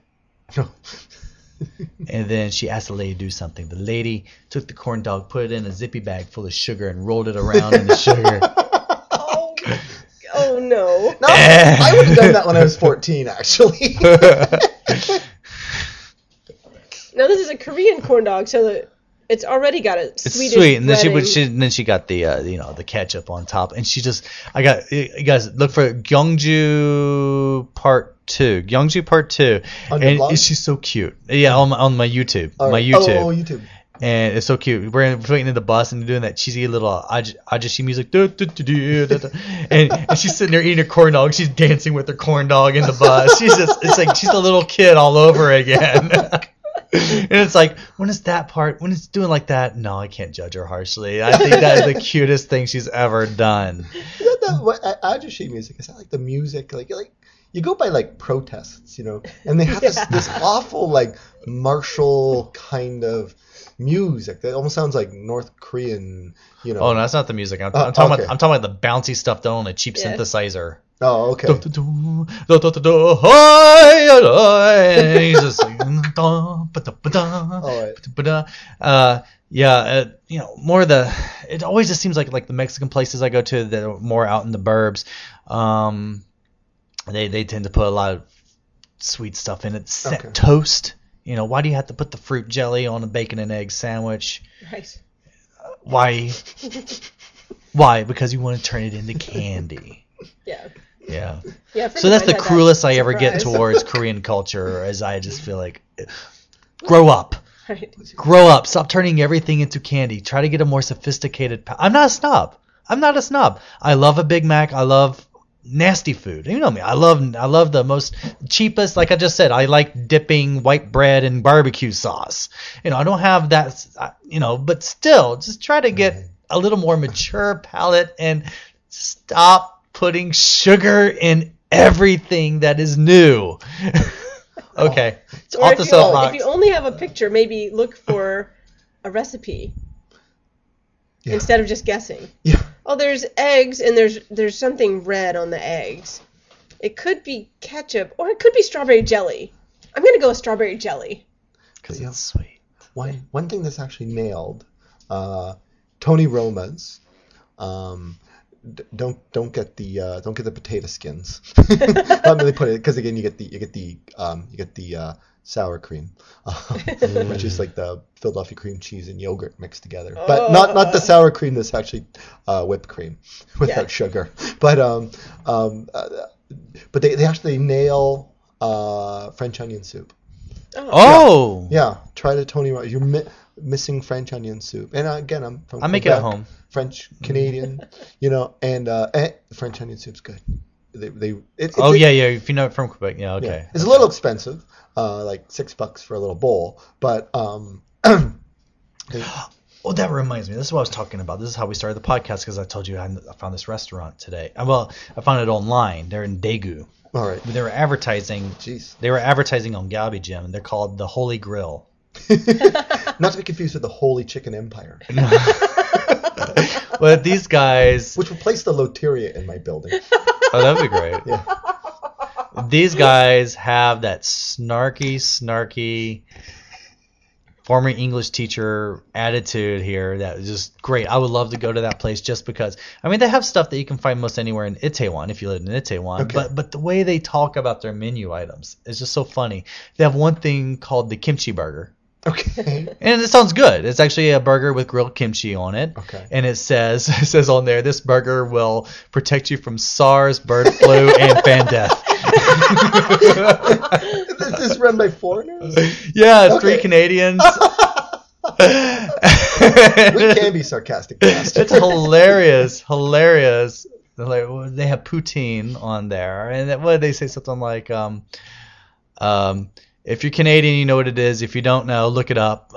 And then she asked the lady to do something. The lady took the corn dog, put it in a zippy bag full of sugar, and rolled it around in the sugar. Oh no. No, I would have done that when I was 14, actually. Now this is a Korean corn dog, so it's already got a Swedish It's sweet, and breading. then she got the the ketchup on top, and you guys look for Gyeongju Part 2. Gyeongju Part 2, On your and blog? she's so cute. Yeah, on my YouTube, All right. YouTube. Oh, YouTube. And it's so cute. We're waiting in the bus and doing that cheesy little Ajashi music. And she's sitting there eating her corn dog. She's dancing with her corn dog in the bus. It's like she's a little kid all over again. And it's like, when it's doing like that, no, I can't judge her harshly. I think that is the cutest thing she's ever done. Is that Ajashi music? Is that like the music? Like you go by like protests, and they have this awful like martial kind of music that almost sounds like North Korean, Oh no, that's not the music. I'm talking okay. about. I'm talking about the bouncy stuff done on a cheap synthesizer. Oh, okay. And he's just like, more of the. It always just seems like the Mexican places I go to that are more out in the burbs. They tend to put a lot of sweet stuff in it. Okay. Toast. Why do you have to put the fruit jelly on a bacon and egg sandwich? Right. Why? Why? Because you want to turn it into candy. Yeah. Yeah. Yeah. So that's the cruelest I ever get towards Korean culture, as I just feel like, grow up. Right. Grow up. Stop turning everything into candy. Try to get a more sophisticated. I'm not a snob. I love a Big Mac. I love nasty food. You know me. I love the most cheapest. Like I just said, I like dipping white bread in barbecue sauce. I don't have that. But still, just try to get a little more mature palate and stop putting sugar in everything that is new. Okay. It's Or off the soapbox. if you only have a picture, maybe look for a recipe instead of just guessing. Yeah. Oh, there's eggs and there's something red on the eggs. It could be ketchup or it could be strawberry jelly. I'm going to go with strawberry jelly. Because it's sweet. One thing that's actually nailed, Tony Roma's. Don't get the potato skins. They put it because again you get the sour cream, which is like the Philadelphia cream cheese and yogurt mixed together. But not the sour cream that's actually whipped cream without sugar. But they actually nail French onion soup. Oh. Yeah, try the Tony Roma. You're missing French onion soup. And again, I'm from I make Quebec, it at home. French Canadian, and French onion soup's good. If you know it from Quebec, yeah, okay. Yeah. It's a little expensive, like $6 for a little bowl, but Oh, that reminds me. This is what I was talking about. This is how we started the podcast because I told you I found this restaurant today. Well, I found it online. They're in Daegu. all right. They were advertising. Jeez. They were advertising on Gabi Gym, and they're called the Holy Grill. Not to be confused with the Holy Chicken Empire, But these guys. which replaced the Loteria in my building. Oh, that would be great. Yeah. These guys have that snarky former English teacher attitude here that is just great. I would love to go to that place just because. I mean, they have stuff that you can find most anywhere in Itaewon if you live in Itaewon. Okay. But the way they talk about their menu items is just so funny. They have one thing called the kimchi burger. Okay. And it sounds good. It's actually a burger with grilled kimchi on it. Okay. And it says on there, this burger will protect you from SARS, bird flu, and fan death. Is this run by foreigners? Yeah, it's Okay. 3 Canadians. We can be sarcastic. It's hilarious. They have poutine on there, and what did they say? Something like, if you're Canadian, you know what it is. If you don't know, look it up.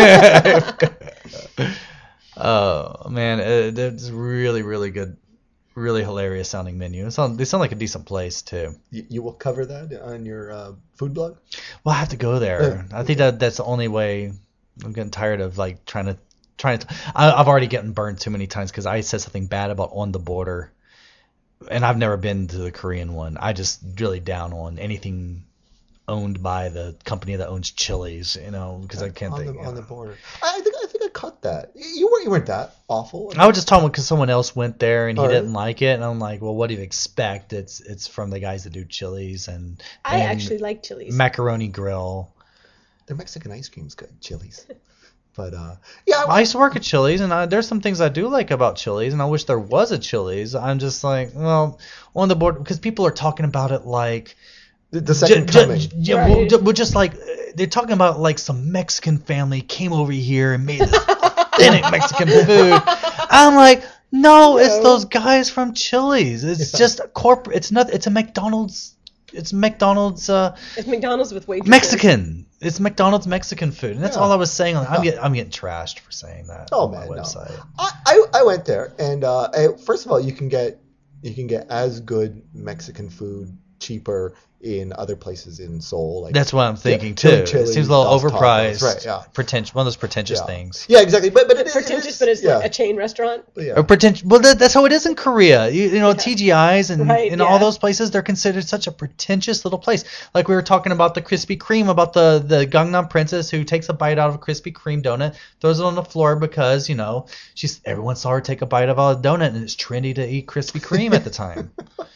Oh man, it's really, really good really hilarious sounding menu. They sound like a decent place too. You will cover that on your food blog? Well, I have to go there. I think that's the only way. I'm getting tired of like trying to. I've already gotten burned too many times because I said something bad about On the Border, and I've never been to the Korean one. I just really down on anything owned by the company that owns Chili's, because I can't think. On the border. I think I caught that. You weren't that awful. I was just talking because someone else went there and he didn't like it, and I'm like, well, what do you expect? It's from the guys that do Chili's and I actually like Chili's. Macaroni Grill. Their Mexican ice cream's good, Chili's. But I used to work at Chili's, and there's some things I do like about Chili's, and I wish there was a Chili's. I'm just like, well, On the Border, because people are talking about it like the second coming. Yeah, well, just like they're talking about like some Mexican family came over here and made this authentic Mexican food. I'm like, no, it's those guys from Chili's. It's just corporate. It's not. It's a McDonald's. It's McDonald's. It's McDonald's with waitresses. Mexican. It's McDonald's Mexican food, and that's all I was saying. I'm getting trashed for saying that on my website. No. I went there, and first of all, you can get as good Mexican food cheaper in other places in Seoul. Like, that's what I'm thinking too. Chili, it seems a little overpriced. Right, yeah. One of those pretentious things. Yeah, exactly. But it is pretentious, but it's like a chain restaurant. Yeah. Or pretentious. Well, that's how it is in Korea. TGI's and all those places, they're considered such a pretentious little place. Like we were talking about the Krispy Kreme, about the Gangnam Princess who takes a bite out of a Krispy Kreme donut, throws it on the floor because everyone saw her take a bite of a donut, and it's trendy to eat Krispy Kreme at the time.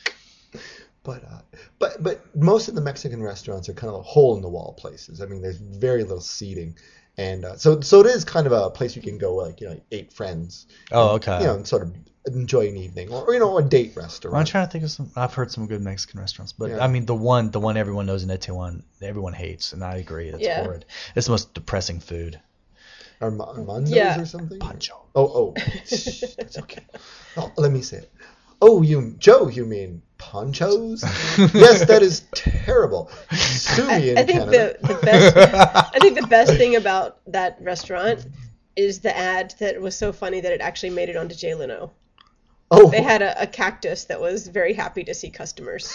But most of the Mexican restaurants are kind of hole in the wall places. I mean, there's very little seating, and so it is kind of a place you can go like 8 friends. Oh, okay. And sort of enjoy an evening, or a date restaurant. I'm trying to think of some. I've heard some good Mexican restaurants, but I mean the one everyone knows in Itaewon, everyone hates, and I agree. It's horrid. It's the most depressing food. Armando's or something. Pancho. Oh, that's okay. Oh, let me say it. Oh, you mean ponchos? Yes, that is terrible. Sue me in Canada. I think the best thing about that restaurant is the ad that was so funny that it actually made it onto Jay Leno. Oh. They had a cactus that was very happy to see customers.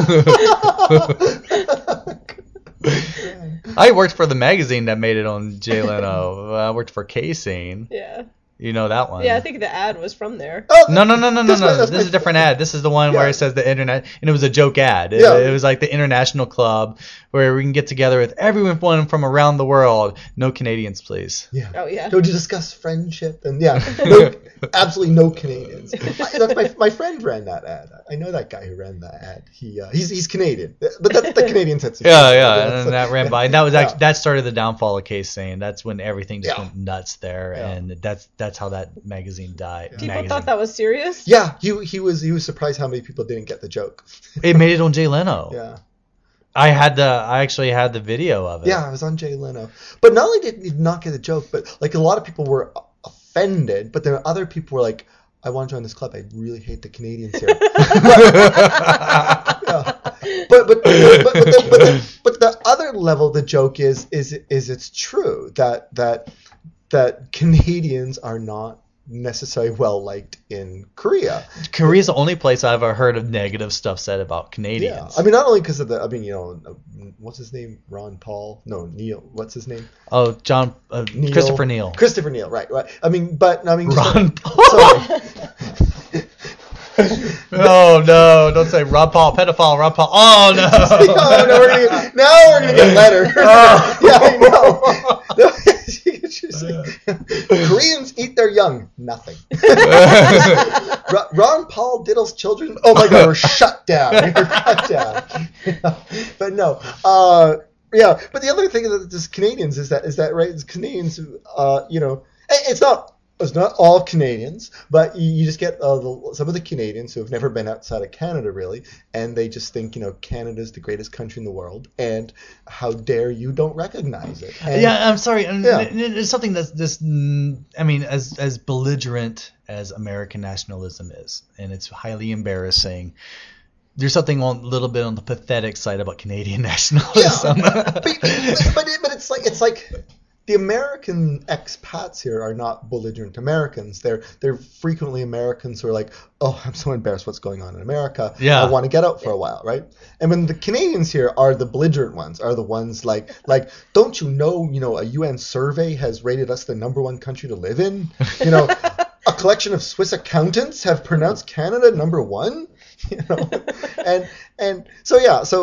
I worked for the magazine that made it on Jay Leno. I worked for K-Scene. Yeah. You know that one. Yeah, I think the ad was from there. Oh, no. This is a different ad. This is the one where it says the internet, and it was a joke ad. It was like the international club where we can get together with everyone from around the world. No Canadians, please. Yeah. Oh, yeah. No, to discuss friendship and absolutely no Canadians. My friend ran that ad. I know that guy who ran that ad. He's Canadian, but that's the Canadian sense of and that ran by. And that was actually that started the downfall of K-Scene. That's when everything just went nuts there, and that's how that magazine died. People thought that was serious? Yeah, he was surprised how many people didn't get the joke. It made it on Jay Leno. Yeah. I actually had the video of it. Yeah, I was on Jay Leno. But not only did he not get the joke, but like a lot of people were offended, but there were other people were like, I want to join this club. I really hate the Canadians here. But the other level of the joke is it's true that Canadians are not necessarily well liked in Korea. Korea's the only place I've ever heard of negative stuff said about Canadians. Yeah, I mean not only because of what's his name? Ron Paul? No, Neil. What's his name? Oh, John Neil. Christopher Neil. Christopher Neil, right? I mean, Ron Paul. No, don't say Ron Paul, pedophile, Ron Paul. Oh no! No, we're gonna get letters. Yeah, I know. Koreans eat their young. Nothing. Ron Paul diddles children. Oh my God, we're shut down. But no. But the other thing that this Canadians is that right? It's Canadians. It's not all Canadians, but you just get some of the Canadians who have never been outside of Canada, really, and they just think, Canada's the greatest country in the world, and how dare you don't recognize it. And, I'm sorry. It's something that's just, as belligerent as American nationalism is, and it's highly embarrassing. There's something a little bit on the pathetic side about Canadian nationalism. Yeah, but it's like the American expats here are not belligerent Americans. They're frequently Americans who are like, oh, I'm so embarrassed what's going on in America. Yeah. I want to get out for a while, right? And when the Canadians here are the belligerent ones, are the ones like don't you know, a UN survey has rated us the #1 country to live in? A collection of Swiss accountants have pronounced Canada #1. And so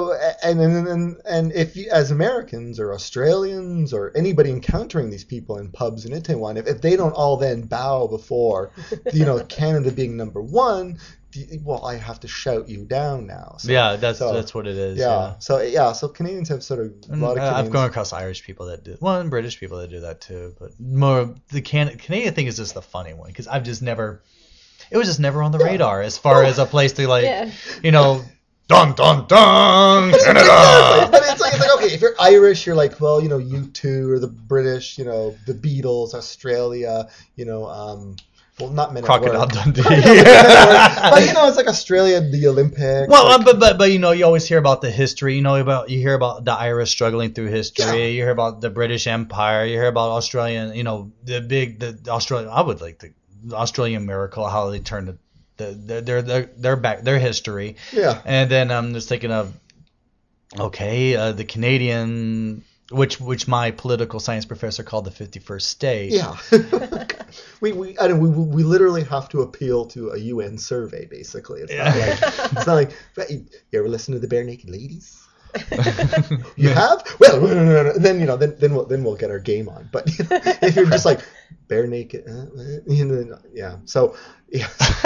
if you, as Americans or Australians or anybody encountering these people in pubs in Itaewon, if they don't all then bow before Canada being #1, well, I have to shout you down now. So, yeah, that's what it is. Yeah. So Canadians have sort of a lot of Canadians. I've gone across Irish people that do, and British people that do that too. But more the Canadian thing is just the funny one because I've just never. It was just never on the radar as far as a place to dun dun dun Canada. But it's like okay, if you're Irish, you're like, well, U2 or the British, the Beatles, Australia, well, not Men Crocodile at Work. Dundee. But it's like Australia, the Olympics. Well, but you always hear about the history. You hear about the Irish struggling through history. Yeah. You hear about the British Empire. You hear about Australian. The Australian. I would like the Australian miracle, how they turned their history. Yeah. And then I'm just thinking of the Canadian, which my political science professor called the 51st state. Yeah. we literally have to appeal to a UN survey basically. It's not like you ever listen to the Bare Naked Ladies? You have? Well, then we'll get our game on. But if you're just like bare naked, yeah. So yeah.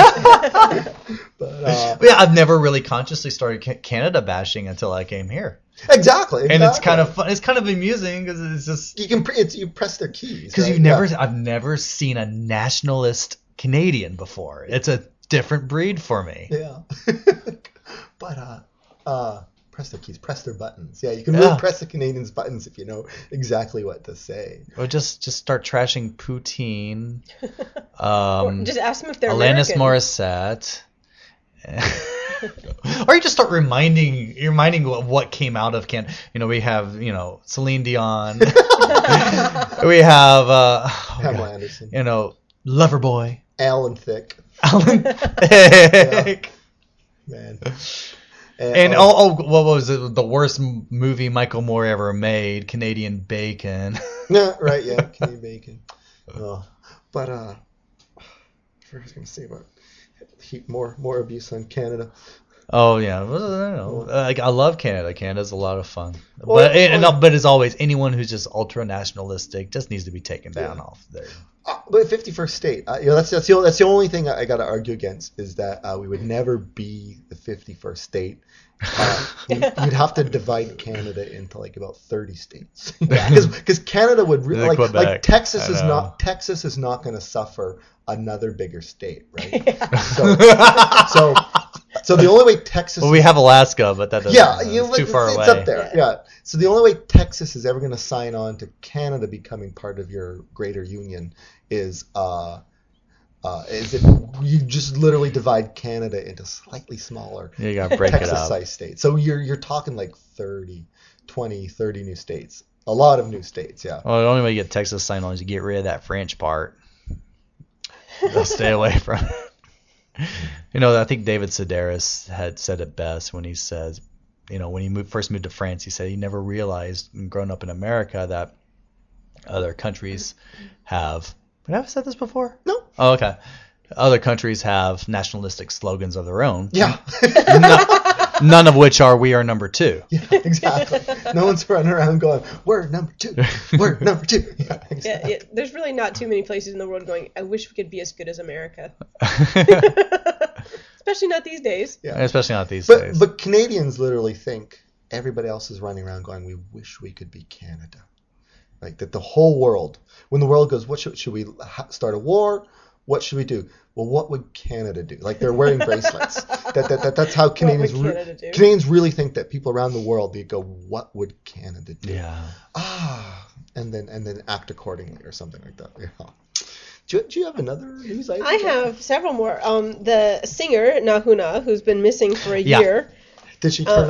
But I've never really consciously started Canada bashing until I came here. Exactly. And it's kind of fun. It's kind of amusing because it's just you press their keys. Because I've never seen a nationalist Canadian before. It's a different breed for me. Yeah. But press their keys, press their buttons. Yeah, you can really press the Canadians' buttons if you know exactly what to say. Or just start trashing Poutine. Or just ask them if they're Alanis American. Morissette. Or you just start reminding what came out of Canada. We have Celine Dion. We have Pamela Anderson. Loverboy. Alan Thicke. Thicke. Man. And what was it? The worst movie Michael Moore ever made, Canadian Bacon. Yeah, right. Yeah, Canadian Bacon. But I was going to say about more abuse on Canada. Oh yeah, I love Canada. Canada's a lot of fun, but as always, anyone who's just ultra nationalistic just needs to be taken down off there. But 51st state, that's the only thing I got to argue against is that we would never be the 51st state. You'd have to divide Canada into like about 30 states because Canada would really like Texas is not going to suffer another bigger state, right? So the only way Texas... Well, we have Alaska, but that doesn't... Yeah, it's too far away. It's up there, yeah. So the only way Texas is ever going to sign on to Canada becoming part of your greater union is if you just literally divide Canada into slightly smaller Texas-sized states. So you're talking like 30 new states. A lot of new states, yeah. Well, the only way you get Texas signed on is you get rid of that French part. They'll stay away from it. I think David Sedaris had said it best when he says, when he first moved to France, he said he never realized, growing up in America, that other countries have... Have I said this before? No. Oh, okay. Other countries have nationalistic slogans of their own. Yeah. None of which are "We are number 2." Yeah, exactly. No one's running around going, "We're number 2. We're number 2." Yeah, exactly. Yeah, there's really not too many places in the world going, "I wish we could be as good as America." Especially not these days. Yeah. Especially not these days. But Canadians literally think everybody else is running around going, "We wish we could be Canada." Like that the whole world, when the world goes, what should we start a war? What should we do? Well, what would Canada do? Like they're wearing bracelets. That's how Canadians Canadians really think that people around the world, they go, what would Canada do? Yeah. And then act accordingly or something like that. Yeah. Do you have another news item? I have several more. The singer Nahuna, who's been missing for a year. Did she turn up?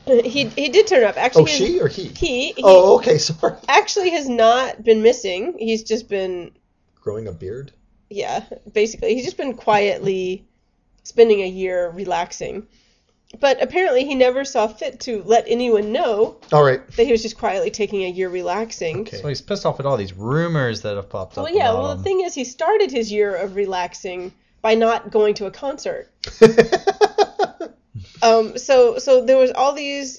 He did turn up. Actually, she or he? He. Oh, okay, sorry. Actually has not been missing. He's just been... Growing a beard? Yeah, basically. He's just been quietly spending a year relaxing. But apparently he never saw fit to let anyone know All right. that he was just quietly taking a year relaxing. Okay. So he's pissed off at all these rumors that have popped up. Well, yeah, about him. the thing is, he started his year of relaxing by not going to a concert. So there was all these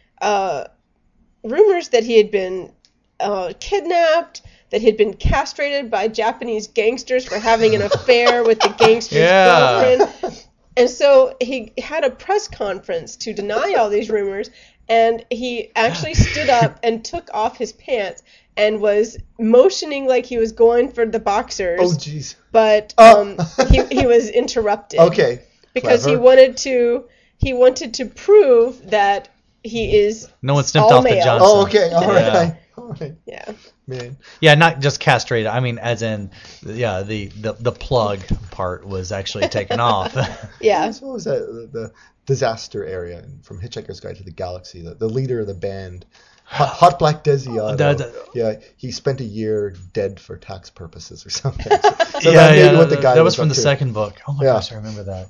rumors that he had been kidnapped, that he had been castrated by Japanese gangsters for having an affair with the gangster's girlfriend. And so he had a press conference to deny all these rumors, and he actually stood up and took off his pants and was motioning like he was going for the boxers. Oh, jeez. But he was interrupted. Okay. Because Clever. he wanted to prove that he is no one snipped all off the male. Johnson. Oh, okay. All right. Yeah. All right. Yeah. Man. Yeah, not just castrated. I mean, as in, yeah, the plug part was actually taken off. Yeah. What was that? The disaster area from Hitchhiker's Guide to the Galaxy. The leader of the band, Hot Black Desiato. Yeah, he spent a year dead for tax purposes or something. So that was from the second book. Oh my gosh, I remember that.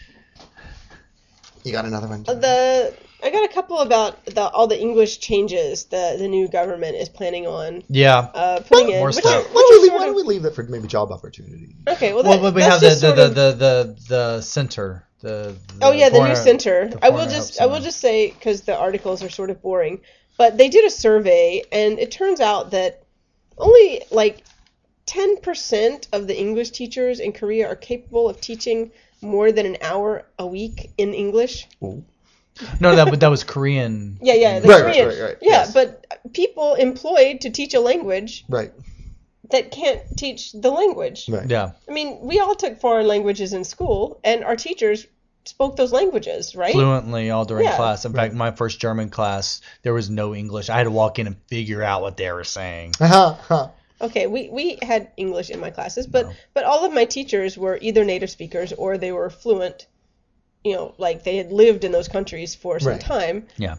You got another one? I got a couple about all the English changes the new government is planning on. Yeah. Putting in. More stuff. Why don't we leave that for maybe job opportunity? Okay. Well, we have the center. The new center. I will just say, because the articles are sort of boring, but they did a survey, and it turns out that only like 10% of the English teachers in Korea are capable of teaching more than an hour a week in English. Ooh. No, that was Korean. Yeah, Korean. Right. Yeah, yes. But people employed to teach a language Right. that can't teach the language. Right. Yeah. I mean, we all took foreign languages in school, and our teachers spoke those languages, right? Fluently all during Yeah. class. In fact, my first German class, there was no English. I had to walk in and figure out what they were saying. Okay, we had English in my classes, but all of my teachers were either native speakers or they were fluent, like they had lived in those countries for some time. Yeah.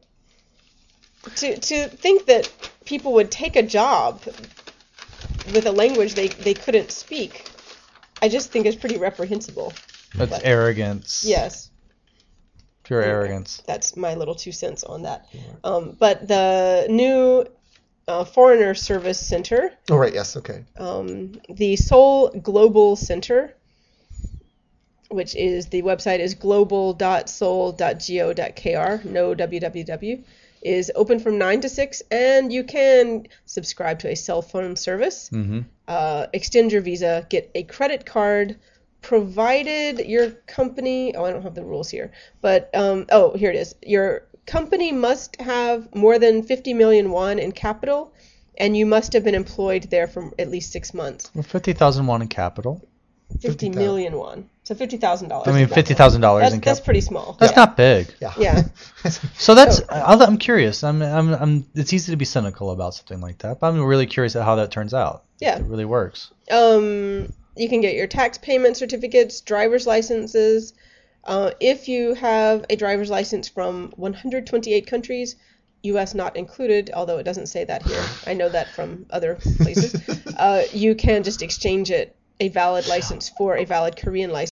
To think that people would take a job with a language they couldn't speak, I just think is pretty reprehensible. That's arrogance. Yes. Pure arrogance. That's my little 2 cents on that. But the new Foreigner Service Center. Oh, right. Yes. Okay. The Seoul Global Center, which is the website is global.seoul.go.kr, no www, is open from 9 to 6, and you can subscribe to a cell phone service, extend your visa, get a credit card, provided your company, I don't have the rules here, but, here it is. Your company must have more than 50 million won in capital, and you must have been employed there for at least 6 months. Well, 50,000 won in capital. 50 million won. So $50,000. I mean, $50,000 in capital. That's pretty small. That's not big. Yeah. So that's. I'm curious. I'm. It's easy to be cynical about something like that, but I'm really curious at how that turns out. Yeah. If it really works. You can get your tax payment certificates, driver's licenses. If you have a driver's license from 128 countries, U.S. not included, although it doesn't say that here. I know that from other places. You can just exchange a valid license for a valid Korean license.